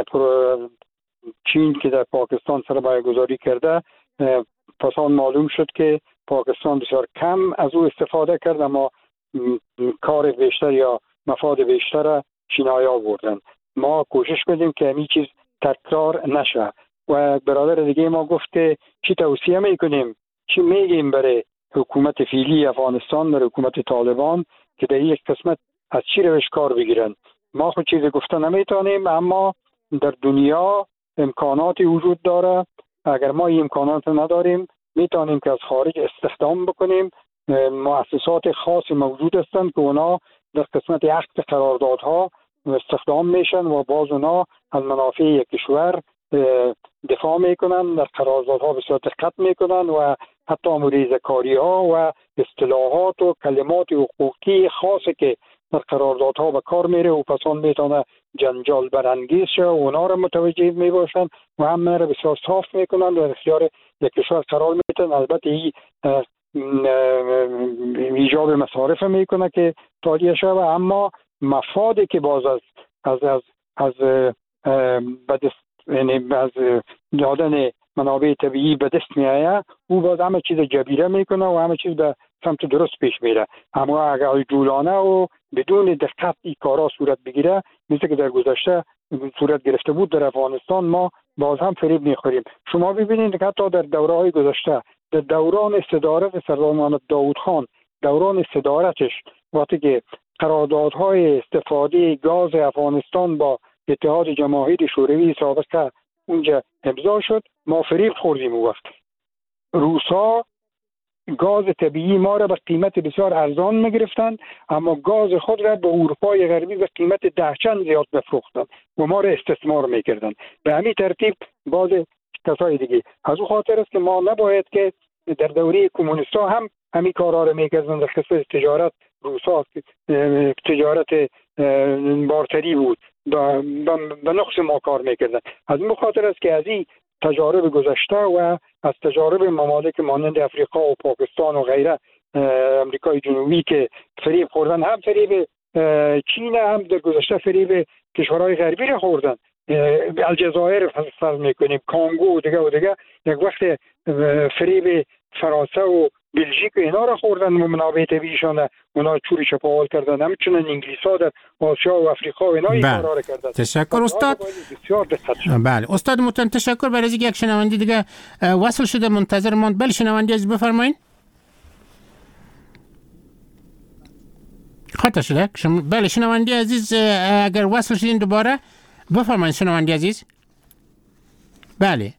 چین که در پاکستان سرمایه گذاری کرده پسان معلوم شد که پاکستان بسیار کم از او استفاده کرد اما کار بیشتر یا مفاد بیشتر چینایی آوردن. ما کوشش کنیم که همین چیز تکرار نشه. و برادر دیگه ما گفت که چی توصیه میکنیم، چی میگیم برای حکومت فعلی افغانستان، برای حکومت طالبان که در یک قسمت از چی روش کار بگیرن. ما خود چیزی گفته نمیتونیم، اما در دنیا امکاناتی وجود داره. اگر ما این امکانات نداریم میتونیم که از خارج استخدام بکنیم. مؤسسات خاصی موجود هستند که اونا در قسمت عقد قراردادها استخدام میشن و باز اونا از منافع یک کشور دفاع میکنن، در قراردادها بسیار دقت میکنن و حتی ریزکاری ها و اصطلاحات و کلمات حقوقی خاصی که در قراردادها به کار میره و پسان میتونه جنجال برانگیز شه و اونا را متوجه میباشن و هم را بسیار صاف میکنن و اختیار یک کشور قرار میتن. البته این ایجاب مصارف میکنه که تالیه شه و اما مفادی که باز از یعنی از دادن منابع طبیعی به دست میآید او باز همه چیز جبیره میکنه و همه چیز به سمت درست پیش میره. اما اگر جولانه و بدون دقت این کارا صورت بگیره مثل که در گذشته صورت گرفته بود در افغانستان، ما باز هم فریب میخوریم. شما ببینید که حتی در دوره‌های گذشته، در دوران صدارت سردار محمد داود خان، دوران صدارتش وقتی که قراردادهای استفاده گاز افغانستان با اتحاد جماهیر شوروی سابقه اونجا امضا شد، ما فریب خوردیم. اون وقت روسا گاز طبیعی ما را به قیمت بسیار ارزان میگرفتند اما گاز خود را به اروپای غربی به قیمت 10 چند زیاد میفروختند و ما را استثمار میکردند. به همین ترتیب باز کسای دیگه. از اون خاطر است که ما نباید که در دوره کمونیستا هم همین کارا را میکردند. در قسمت تجارت روسا تجارت بارتری بود، به نقص ما کار میکردن. از این خاطر است که از این تجارب گذشته و از تجارب ممالک مانند افریقا و پاکستان و غیره، امریکای جنوبی که فریب خوردن، هم فریب چین هم در گذشته فریب کشورهای غربی را خوردن. الجزایر فرض میکنیم، کانگو و دیگه یک وقت فریب فرانسه و بلژیک اینا را خوردن و منابع طبیعیشان اونا چوری چپاول کردن. همچنین انگلیس ها در آسیا و افریقا و اینا این کارا را کردن. تشکر استاد. بله استاد محترم تشکر. برای اینکه یک شنونده دیگه وصل شده منتظر ماند. بله شنونده عزیز بفرمایید. خطا شده. بله شنونده عزیز اگر وصل شدین دوباره بفرمایید شنونده عزیز. بله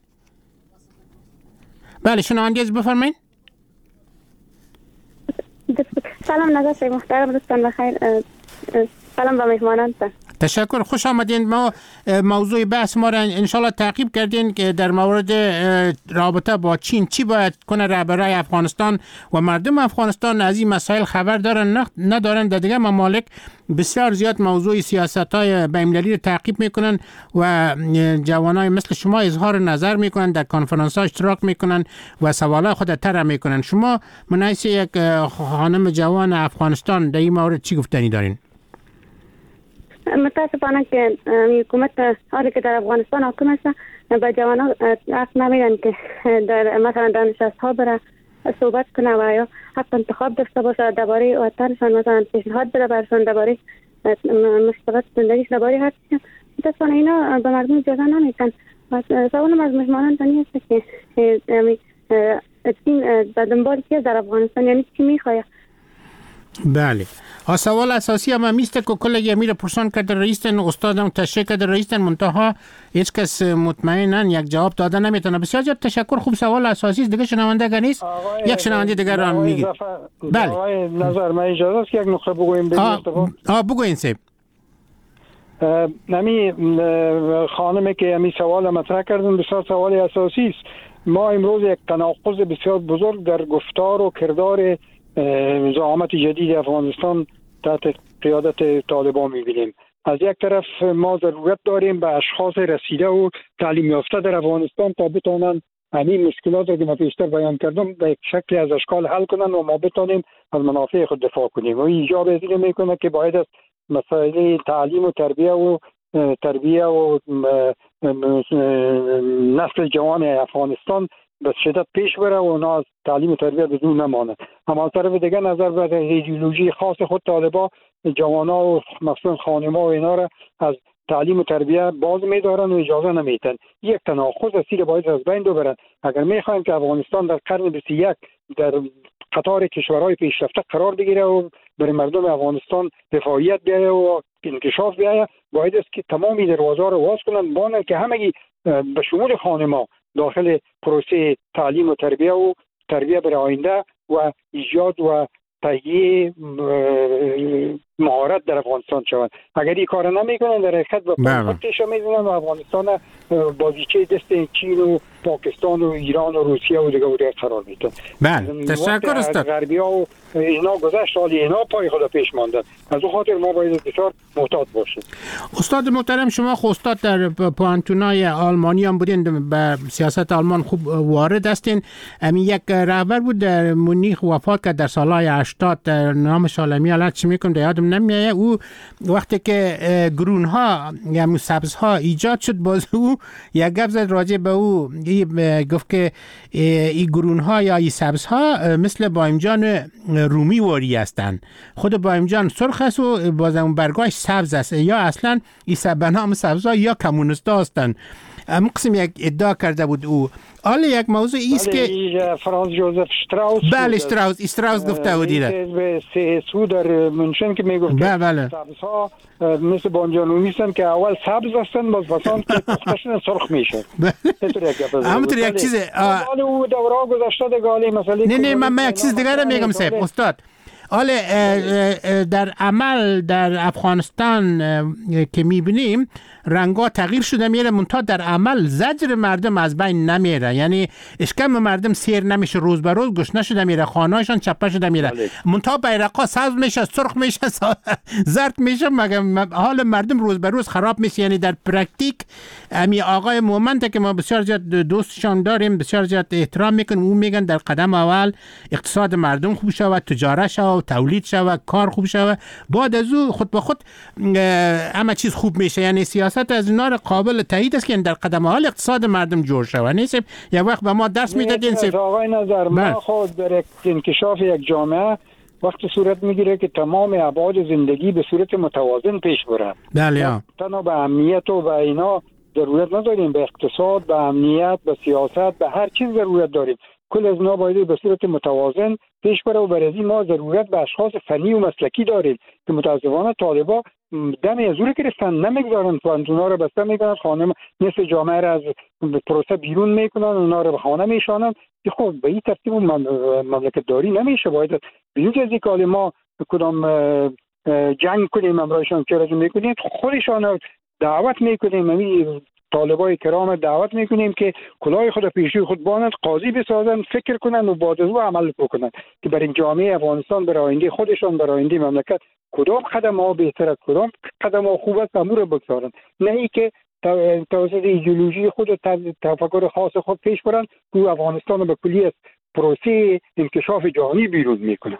شنونده عزیز بفرمایید. سلام نظر محترم، دوستان بخیر. سلام به مهمانان. تشکر، خوش آمدین. ما موضوع بحث ما را انشالله تعقیب کردین که در مورد رابطه با چین چی باید کنه رهبرای افغانستان و مردم افغانستان از این مسائل خبر دارن ندارن. در دیگه ممالک بسیار زیاد موضوع سیاست‌های بین‌المللی رو تعقیب میکنن و جوانای مثل شما اظهار نظر میکنن، در کنفرانس‌ها اشتراک میکنن و سوالات خود طرح میکنن. شما من حیث یک خانم جوان افغانستان در این مورد چی گفتنی دارین؟ متاسفانه که حکومت حالی که در افغانستان حاکم است به جوانان حق نمیدن که در مثلا دانشگاه‌ها بره صحبت کنه و یا حق انتخاب داشته باشه درباره وطنشان، مثلا پیشنهاد بده برشان درباره مشکلات زندگیش، درباره هر چیز. متاسفانه اینا به مردم اجازه نمیدن. سوالم از مهمانان دانی است که چین به دنبال چیه در افغانستان، یعنی چی میخواه؟ بله، سوال اساسی هم میست که کل امیر پرسان کرده رئیسن، استادم تشریح کرده رئیسن، منتها هیچ کس مطمئنن یک جواب داده نمیتونه. بسیار زیاد تشکر. خوب سوال اساسی است. دیگه شنونده نیست، یک شنونده دیگر را میگه. بله، نظر من اجازه است که یک نقطه بگویم. بگوین سیب. نمی خانمی که امی سوال مطرح کردن بسیار سوال اساسی است. ما امروز یک تناقض بسیار بزرگ در گفتار و کردار زعامت جدید افغانستان تحت قیادت طالبان می‌بینیم. از یک طرف ما ضرورت داریم به اشخاص رسیده و تعلیم یافته در افغانستان تا بتوانند همین مشکلات را که ما پیشتر بیان کردم به شکلی از اشکال حل کنند و ما بتوانیم از منافع خود دفاع کنیم. و ایجاب از این میکنه که باید از مسائل تعلیم و تربیه و نسل جوان افغانستان به شدت پیش بره و اونا از تعلیم و تربیت بدون نمانه. اما از طرف دیگه نظر به ایدئولوژی خاص خود طالبا جوانا و مثلا خانما و اینا را از تعلیم و تربیت باز می‌دارن و اجازه نمیدن. یک تناقض اصلی باید از بین ببرن. اگر می‌خوایم که افغانستان در قرن 21 در قطار کشورهای پیشرفته قرار بگیره و برای مردم افغانستان رفاهیت بیاید و انکشاف بیاید، باید است که تمامی دروازه‌ها رو باز کنن، بانن که همگی به شمول خانما داخل پروسه تعلیم و تربیت برای آینده و ایجاد و تهیه مهارت در افغانستان شوند. اگر این کار نمیکنن در حقیقت با خودش میزنن و افغانستان بازیچه دست چین و پاکستان و ایران و روسیه و دیگه قرار میدن. بله، تشکر استاد. غربی‌ها و اینا گذشت حالی اینا پای خود پیش ماندن. از اون خاطر ما باید بسیار محتاط باشیم. استاد محترم، شما خود استاد در پانتونای آلمانی هم بودین، به سیاست آلمان خوب وارد هستین. یک رهبر بود در مونیخ وفات کرد در سالهای 80، در نامش عالمی حالت چی میکنم در یادم نمیاد. او وقتی که گرونها یا سبزها ایجاد شد، باز او یک گپ زد راجع به او، گفت که این گرونها یا این سبزها مثل بایمجان رومی واری هستند. خود بایمجان سرخ است و باز اون برگاش سبز است، یا اصلا این بنام سبزها یا کمونیستا هستند. قسم یک ادعا کرده بود او. حالا یک موضوع ایست که فرانس جوزف شتراوس، بله استراوس گفته بود دیده به سو در منشن که میگفت بله سبزها مثل بانجانومی هستن که اول سبز هستن باز بسان که پختشون سرخ میشه. همونطور یک چیز حالا او دوره گذشته دگالی مسئله نه من یک چیز دیگر میگم صاحب استاد. حالا در عمل در افغانستان که میبینیم رنگا تغییر شده میره، منتها در عمل زجر مردم از بین نمیره. یعنی اشکم مردم سیر نمیشه، روز به روز گشنه شده میره، خانه‌هاشون چپه شده میره، منتها بیرقا سبز میشه، سرخ میشه، زرد میشه، مگه حال مردم روز به روز خراب میشه. یعنی در پرکتیک امی آقای مومنت که ما بسیار زیاد دوستشان داریم، بسیار زیاد احترام میکنیم، اون میگن در قدم اول اقتصاد مردم خوب شود، تجارت شود، تولید شود، کار خوب شود، بعد از او خود به خود همه چیز خوب میشه. یعنی سیاست از اینا قابل تایید است که در قدم اول اقتصاد مردم جور شود. نیست یک وقت به ما درس میدادین آقای نظر ما خود در انکشاف یک جامعه وقتی صورت میگیره که تمام ابعاد زندگی به صورت متوازن پیش بره. بله، تنها به امنیت و به اینا ضرورت نداریم، به اقتصاد، به امنیت، به سیاست، به هر چیز ضرورت داریم. کل از اینا باید به صورت متوازن پیش بره و برای ما ضرورت به اشخاص فنی و مسلکی داریم که متاسفانه طالبا دم از رو گرفتن، نمیگذارن پانتونا رو بسته میکنن، خانم نصف جامعه را از پروسه بیرون میکنن، اونا رو به خانه میشانن که خب به این ترتیب مملکت داری نمیشه. باید بیش از این که ما کدام جنگ کنیم امرایشان که رجوع میکنیم، خودشان دعوت میکنیم، همین طالبای کرام دعوت میکنیم که کلاه خود پیشوی خود بانند، قاضی بسازن، فکر کنن و بعد از او عمل بکنن که برای جامعه افغانستان، برای آینده خودشان، برای آینده مملکت کدام قدم ها بهتره، کدام قدم ها خوب است امور بگذارن، نه ای که توسط ایدئولوژی خود و تفکر خاص خود پیش برن که افغانستان به کلی از پروسه انکشاف جهانی بیرون میکنن.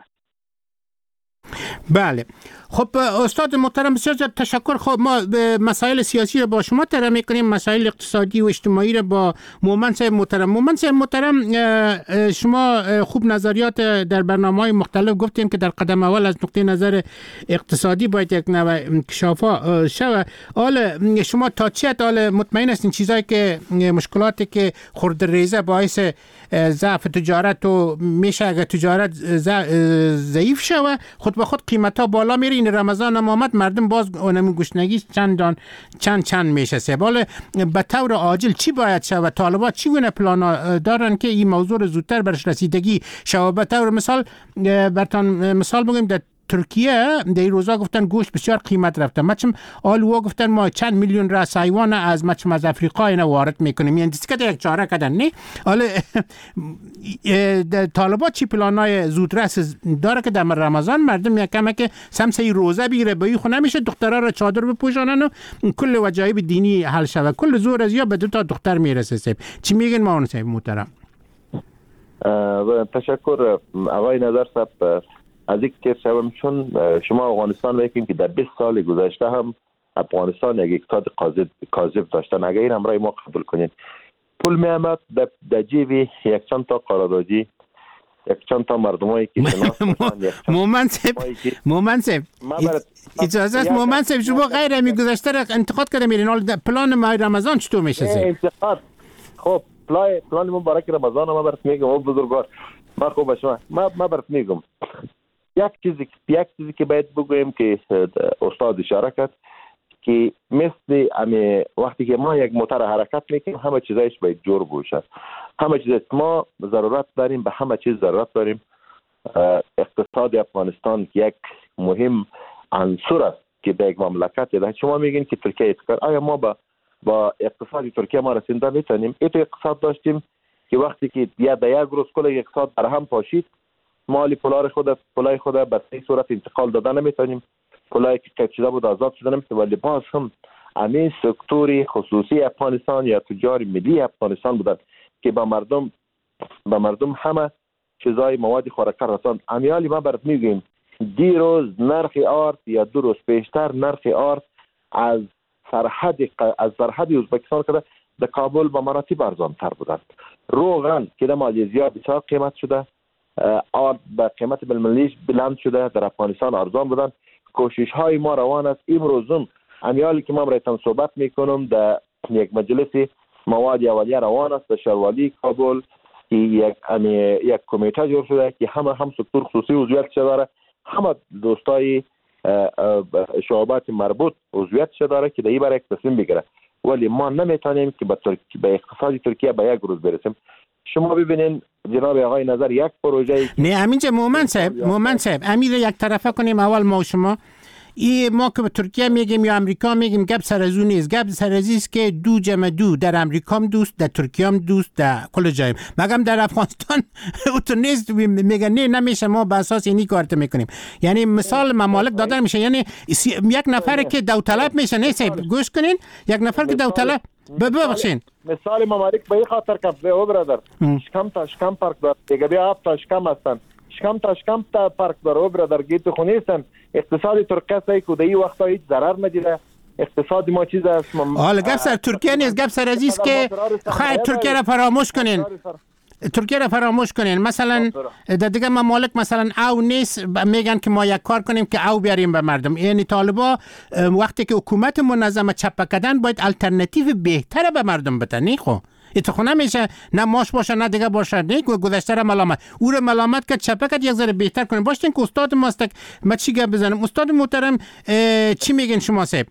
بله، خب استاد محترم بسیار زیاد تشکر. خب ما مسائل سیاسی رو با شما طرح میکنیم، مسائل اقتصادی و اجتماعی رو با مومن صاحب محترم. مومن صاحب محترم، شما خوب نظریات در برنامه‌های مختلف گفتیم که در قدم اول از نقطه نظر اقتصادی باید یک نوع انکشاف شود. حالا شما تا چه حد مطمئن هستین چیزایی که مشکلاتی که خردریزه باعث ضعف تجارت و میشه اگر تجارت ضعیف شود خود به خود قیمتا بالا میره؟ این رمضان هم آمد، مردم باز اونم گشنگی چند میشه. حالا به طور عاجل چی باید شود؟ طالبان چی گونه پلان دارن که این موضوع زودتر برش رسیدگی شود؟ به طور مثال براتون مثال بگیم، در ترکیه در این روزا گفتن گوشت بسیار قیمت رفته، مچم آلوها گفتن ما چند میلیون راس حیوان از مچم از افریقا اینا وارد میکنیم، یعنی دیگه یک چاره کردن. نه حالا طالبان چی پلانای زودرس داره که در رمضان مردم یکم که سمسه روزه بگیره به خو نمیشه، دخترها را چادر بپوشانن و کل وجایب دینی حل شود، کل زور از یا به 2 تا دختر میرسه. چی میگن ما اون صاحب محترم؟ تشکر آقای نظر صاحب. از یک تیر شوم، چون شما افغانستان میگین که در 20 سال گذشته هم افغانستان یک اقتصاد کاذب داشتن. اگر این امرای ما قبول کنین، پول میامد در جیب یک چند تا قراردادی، یک چند تا مردمایی که مومن صاحب اجازه است مومن صاحب شما غیر میگذشته را انتقاد کرده میرین، پلان ماه رمضان چطور میشه؟ انتقاد خب پلان ما برای رمضان ما برات میگم او بزرگوار، ما خوب شما ما برات میگم یک چیزی که باید بگویم که استاد اشاره کرد که مثل وقتی که ما یک موتور حرکت میکنیم همه چیزایش باید جور باشه، همه چیز ما ضرورت داریم، به همه چیز ضرورت داریم. اقتصاد افغانستان یک مهم عنصر است که به یک مملکت ده. شما میگین که ترکیه افتکار، آیا ما با اقتصاد ترکیه ما رسیدن میتونیم؟ ایتو اقتصاد داشتیم که وقتی که در یک روز کل اقتصاد برهم پاشید، مالی پولای خود به صحیح صورت انتقال دادن نمیتونیم، پولایی که قید شده بود آزاد شده نمیتونیم. ولی باز هم همین سکتوری خصوصی افغانستان یا تجار ملی افغانستان بودن که به مردم همه چیزای مواد خوراک رساند. امیالی ما برات میگیم دیروز نرخ آرد یا 2 روز پیشتر نرخ آرد از سرحد ازبکستان که در کابل به مراتب ارزان‌تر بودند. روغن که در مالزیا بسیار قیمت شده، آرد به قیمت بالملیش بلند شده، در افغانستان ارزان بودند. کوشش های ما روان است. امروزم امیالی که ما برایتان صحبت میکنم در یک مجلس مواد اولیه روان است در شهروالی کابل که یک کمیته جور شده که هم سکتور خصوصی عضویت شده داره، همه دوستای شعبات مربوط عضویت شده داره که در این برای یک تصمیم بگیره. ولی ما نمیتونیم که به اقتصاد ترکیه به یک روز برسیم. شما ببینین جناب آقای نظر یک پروژه نه همینجا مومن صاحب امیر یک طرفه کنیم. اول ما و شما ما که به ترکیه میگیم یا امریکا میگیم گپ سر از اون نیست، گپ سر از است که دو جمع دو، در امریکا هم دوست، در ترکیه هم دوست، در کل جایم. مگم در افغانستان اوتو نیست، میگن نه نمیشه، ما به اساس اینی کارت میکنیم. یعنی مثال ممالک دادن میشه، یعنی یک نفر که داوطلب میشه. نه صاحب گوش کنین، یک نفر که داوطلب ببخشین مثال ممالک به این خاطر که او برادر شکم پارک دار دیگه بیا تا شکم هستن شکم تا پارک دار او برادر گیت خونیستن. اقتصاد ترکیه سعی که این وقتا هیچ ضرر ندیده. اقتصاد ما چیز است. حالا گپ سر ترکیه نیست، گپ سر از است که خیر ترکیه را فراموش کنین. ترکیه را فراموش کنین. مثلا در دیگه ممالک مثلا او نیست، میگن که ما یک کار کنیم که او بیاریم به مردم. یعنی طالبا وقتی که حکومت منظم چپ کردن باید الटरनेटिव بهتره به مردم بدن. خب اتفاقا نمیشه نه ماش باشه نه دیگه باشه. نه گذشته را ملامت او را ملامت کرد چپه کرد یک ذره بهتر کنیم. باشین که استاد ماست ما چی گپ بزنم. استاد محترم چی میگین شما صاحب؟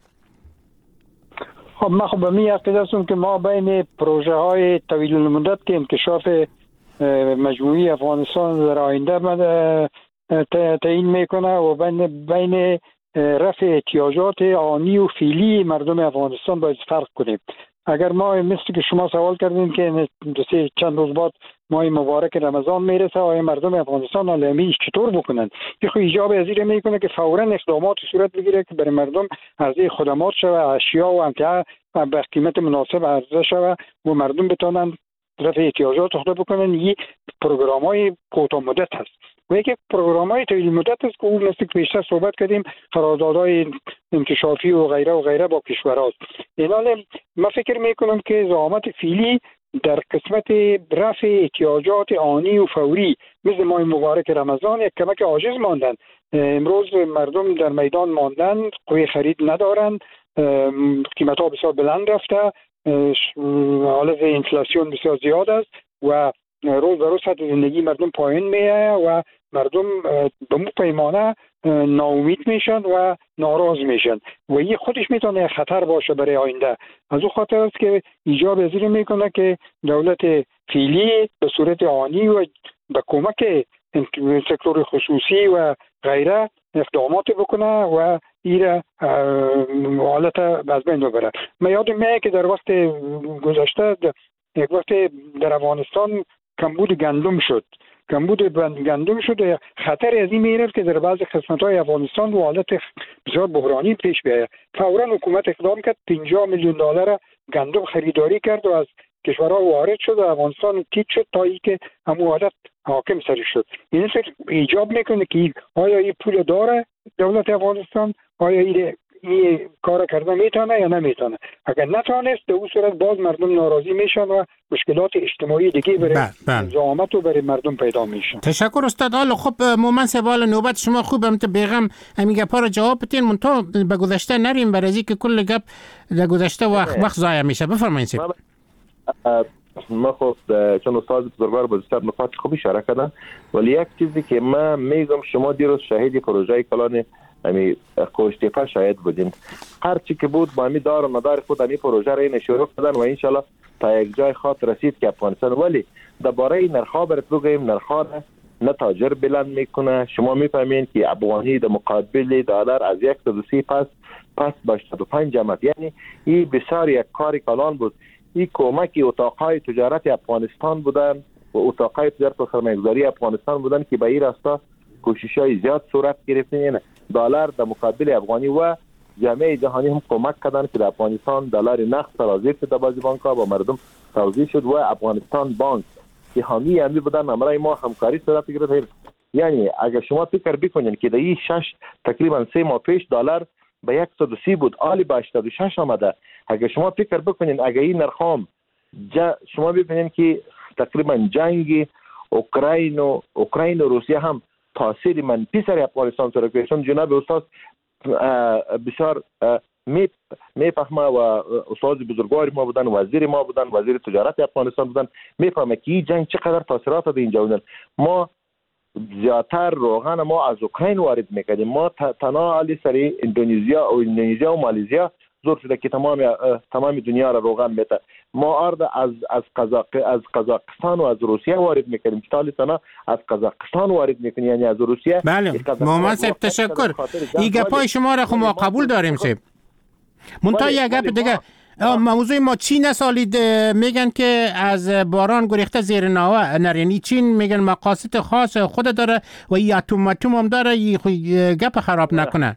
خب من خب به می عقیده هستم که ما بین پروژه های طویل المدت که انکشاف مجموعی افغانستان در آینده تعیین میکنه و بین رفع احتیاجات آنی و فعلی مردم افغانستان باید فرق کنیم. اگر ما مثل که شما سوال کردیم که چند روز بعد ماه مبارک رمضان میرسه، آیا مردم افغانستان علمی چطور بکنن؟ یه خو ایجاب ازیر میکنه که فوراً اقدامات صورت بگیره که برای مردم عرضه خدمات شوه، اشیا و امتیاز به قیمت مناسب عرضه شوه و مردم بتونن رفع احتیاجات خود بکنن. این پروگرام‌های کوتاه مدت هست و یکی پروگرام‌های طویل مدت است که اون مثل که بیشتر صحبت کردیم قراردادهای انکشافی و غیره با کشورها. اینال من فکر میکنم که زحمت فعلی در قسمت رفع احتیاجات آنی و فوری مثل ماه مبارک رمضان یک کمک عاجز ماندن. امروز مردم در میدان ماندن، قوی خرید ندارن، قیمت‌ها بسیار بلند رفته، حالت انفلاسیون بسیار زیاد است و روز به روز سطح زندگی مردم پایین میه و مردم به مو پیمانه ناامید میشن و ناراض میشن و این خودش میتونه خطر باشه برای آینده. از اون خاطر است که ایجاب ازیر میکنه که دولت فعلی به صورت آنی و به کمک سکتور خصوصی و غیره اقدامات بکنه و این حالت از بین ببره. من یادم میاد که در وقت گذشته یک وقت در افغانستان کمبود گندم شد و خطر از این میرفت که در بعض قسمت‌های افغانستان و حالت بسیار بحرانی پیش بیاید. فوراً حکومت اقدام کرد، 50 میلیون دلار گندم خریداری کرد و از کشورها وارد شد و افغانستان تیت شد تا اینکه همون حالت حاکم سرش شد. این سر ایجاب میکنه که آیا این پول داره دولت افغانستان، آیا این کار کردن میتونه یا نمیتونه. اگر نتونست در اون صورت باز مردم ناراضی میشن و مشکلات اجتماعی دیگه برای زعامت و برای مردم پیدا میشن. تشکر استاد. حالا خب مومن سوال نوبت شما خوبم تو بیغم همین گپا رو جواب بدین. منتها به گذشته نریم برای اینکه کل گپ در گذشته وقت ضایع میشه. بفرمایید. ما خب چون استاد بزرگوار بسیار نکات خوب اشاره کردن، ولی یک چیزی که من میگم شما دیروز شاهد پروژه کلان همین کوشتیپا شاهد بودین. هر چی که بود با همین دار و مدار خود همین پروژه را این شروع کردن و انشالله تا یک جای خاط رسید که افغانستان. ولی درباره نرخ‌ها برات بگم، نرخ‌ها نه تاجر بلند میکنه. شما میفهمین که افغانی در مقابل دلار از 130 پس به 85 آمد. یعنی این بسیار یک کار کلان بود. این کمک اتاقهای تجارت افغانستان بودن و اتاقهای تجارت و سرمایه‌گذاری افغانستان بودن که به این راستا کوشش‌های زیاد صورت گرفتن. یعنی دلار در مقابل افغانی و جامعه جهانی هم کمک کردن که در افغانستان دلار نقد سرازیر شد، در بعضی بانک‌ها با مردم توزیع شد و افغانستان بانک که حامی بودن امرای ما همکاری صورت گرفت. یعنی اگر شما فکر بکنین که در این 6 تقریبا 3 ماه پیش دلار به 130 بود، عالی به 86 آمده. اگر شما فکر بکنین اگر این نرخام شما ببینین که تقریبا جنگ اوکراین و روسیه هم تاثیر منفی سر افغانستان سر کشون. جناب استاد بسیار میفهمه و استاد بزرگوار ما بودن، وزیر ما بودن، وزیر تجارت افغانستان بودن، میفهمه که این جنگ چقدر تاثیرات داره اینجا بودن. ما زیادتر روغن ما از اوکراین وارد میکردیم. ما تنها علی سری اندونزیا و مالزیا زور شده که تمام دنیا را روغن میده. ما ارد از قزاقستان و از روسیه وارد میکنیم. چطوری تنها از قزاقستان وارد میکنیم، یعنی از روسیه. بله محمد صاحب تشکر. این گپای شما را خب ما قبول داریم صاحب. منتها یک گپ دیگه، موضوع ما چین سالید میگن که از باران گریخته زیر ناوه نرینی. چین میگن مقاصد خاص خود داره و این اتم هم داره، گپ خراب نکنه.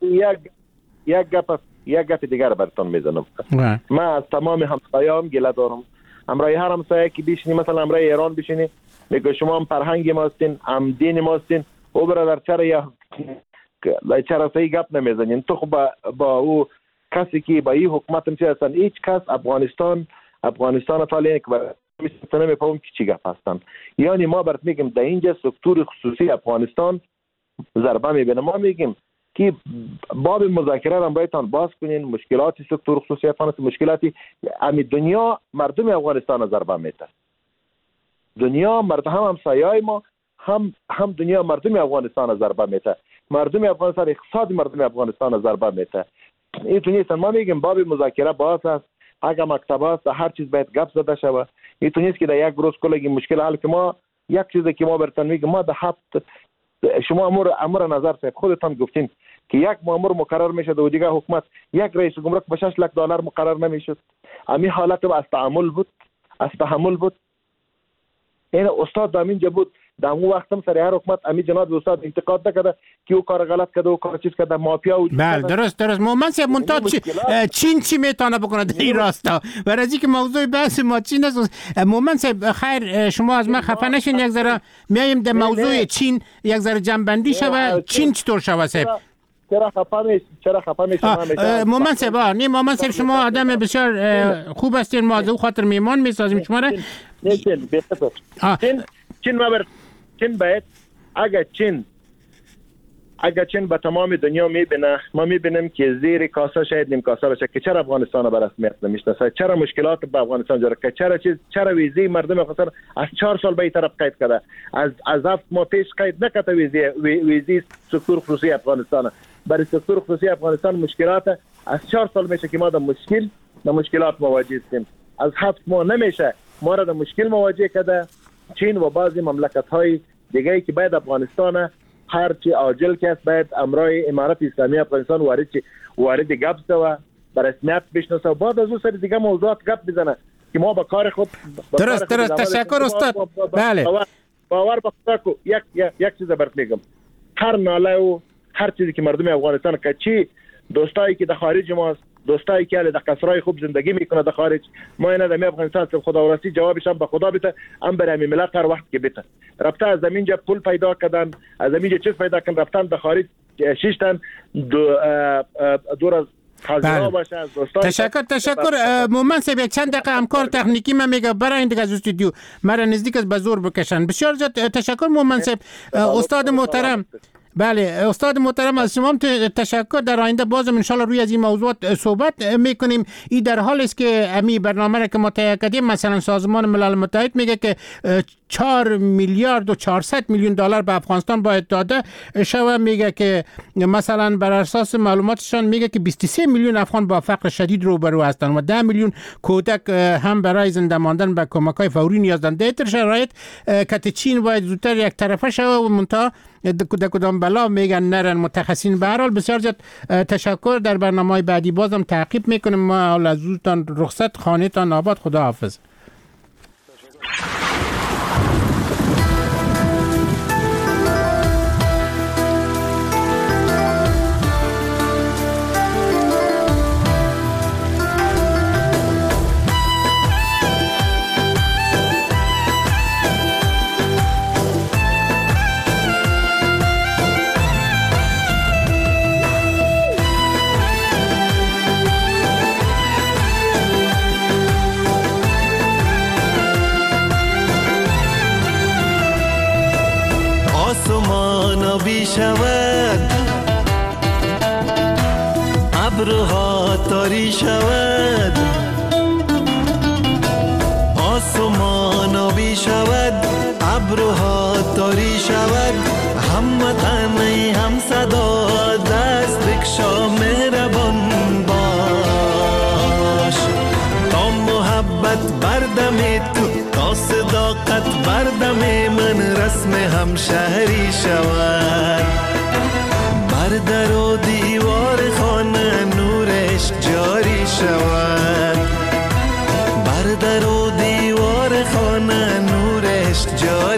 یک گپ دیگر رو براتون میزنم. من از تمام همسایه‌ام گله دارم. همراه هر همسایه که بشینی، مثلا همراه ایران بشینی، میگه شما هم فرهنگ ما هستین، هم دین ما هستین، او برادر چرا صحیح گپ نمیزنین؟ تو خب با او کسی که با این حکومت هم چه هستن، هیچ کس افغانستان تالی که مثلا نمیفهم که چی گپ هستن. یعنی ما برات میگیم در اینجا سکتور خصوصی افغانستان ضربه میبینه. ما میگیم که باب مذاکره را بایدتان باز کنین. مشکلات سکتور خصوصی افغانستان، مشکلاتی امی دنیا مردم افغانستان ضربه میته. دنیا مردم هم همسایه‌های ما هم دنیا مردم افغانستان ضربه میته. مردم افغانستان، اقتصاد مردم افغانستان ضربه میته. این تو نیست. ما میگیم باب مذاکره باز است. اگر مکتب است هر چیز باید گپ زده شود. این تو نیست که در یک روز کلگی مشکل حل که ما یک چیزی که ما برتون میگیم، ما در هفت شما امور نظر صاحب خودتان گفتین که یک مامور مقرر میشد و دیگه حکومت یک رئیس گمرک به 6 لک دلار مقرر نمیشد. امی حالت از تحمل بود. این استاد دامینجا بود. در اون وقت هم سر هر حکومت امی جناب استاد انتقاد نکرده که او کار غلط کرده و کار چیز کرده، مافیا و بله درست مومن صاحب منتها چین چی میتونه بکنه در این راستا؟ برای اینکه موضوع بحث ما چین است. مومن صاحب خیر شما از ما خفه نشین، یک ذره میایم در موضوع چین یک ذره جنبندی شوه. چین چطور شوه صاحب؟ چرا خفه میشه؟ مومن صاحب مومن صاحب شما آدم بسیار خوب هستین، ما از او خاطر میمان میسازیم شما را. چین باید اگر چین به تمام دنیا میبینه، ما میبینیم که زیر کاسه شاید نیم کاسه بشه که چرا افغانستان به رسمیت نمیشناسه، چرا مشکلات به افغانستان جاره که چرا ویزی مردم افغانستان از 4 سال به این طرف قید کرده، از 7 ماه پیش قید نکرده ویزی سکتور خصوصی افغانستان. برای سکتور خصوصی افغانستان مشکلات از 4 سال میشه که ما در مشکلات مواجه هستیم. از 7 ماه نمیشه ما را در مشکل مواجه کرده چین و بعضی مملکت‌های دیگه‌ای که باید افغانستان هر چی عاجل که است باید امرای امارت اسلامی افغانستان وارد گپ شوه، به رسمیت بشناسه و بعد از اون سر دیگه موضوعات گپ بزنه که ما به کار خود درست تشکر استاد. بله باور به خدا کو یک چیز برات میگم، هر ناله و هر چیزی که مردم افغانستان که چی دوستایی که در خارج ماست، دوستایی که در قصرهای خوب زندگی میکنه در خارج، ما اینا در افغانستان خداورسی جوابش هم به خدا بده، هم برای ملت هر وقت که بده رفته از زمینجا پول پیدا کردن، از زمینجا چیز پیدا کردن، رفتن در خارج شیشتن دور از تشکر مومن صاحب. یک چند دقیقه همکار تکنیکی من میگه برای این دیگه از استودیو مرا نزدیک از بزور بکشن. بسیار زیاد تشکر مومن صاحب. استاد محترم، بله استاد محترم از شما تشکر. در آینده بازم ان شاءالله روی از این موضوعات صحبت میکنیم. این در حال است که امی برنامه را که ما تهیه کردیم، مثلا سازمان ملل متحد میگه که 4 میلیارد و 400 میلیون دلار به افغانستان باید داده شود. میگه که مثلا بر اساس معلوماتشان میگه که 23 میلیون افغان با فقر شدید روبرو هستند و 10 میلیون کودک هم برای زنده ماندن به کمک‌های فوری نیاز دارند. در این شرایط که چین باید زودتر یک طرفه شود و منتها در کدام بلا میگن نرن متخصصین. به هر حال بسیار زیاد تشکر. در برنامه‌های بعدی بازم تعقیب میکنیم. ما از زودتان رخصت، خانه‌تان آباد. خدا حافظ. شود ابرها تاری شود، آسمان آبی شود، ابرها تاری شود، هموطنی هم صدا دست بکشا مهربان باش، تا محبت بردم تو، تا صداقت بردم من رسم همشهری شود، بر در و دیوار خانه نورش جاری شود، بر در و دیوار خانه نورش جاری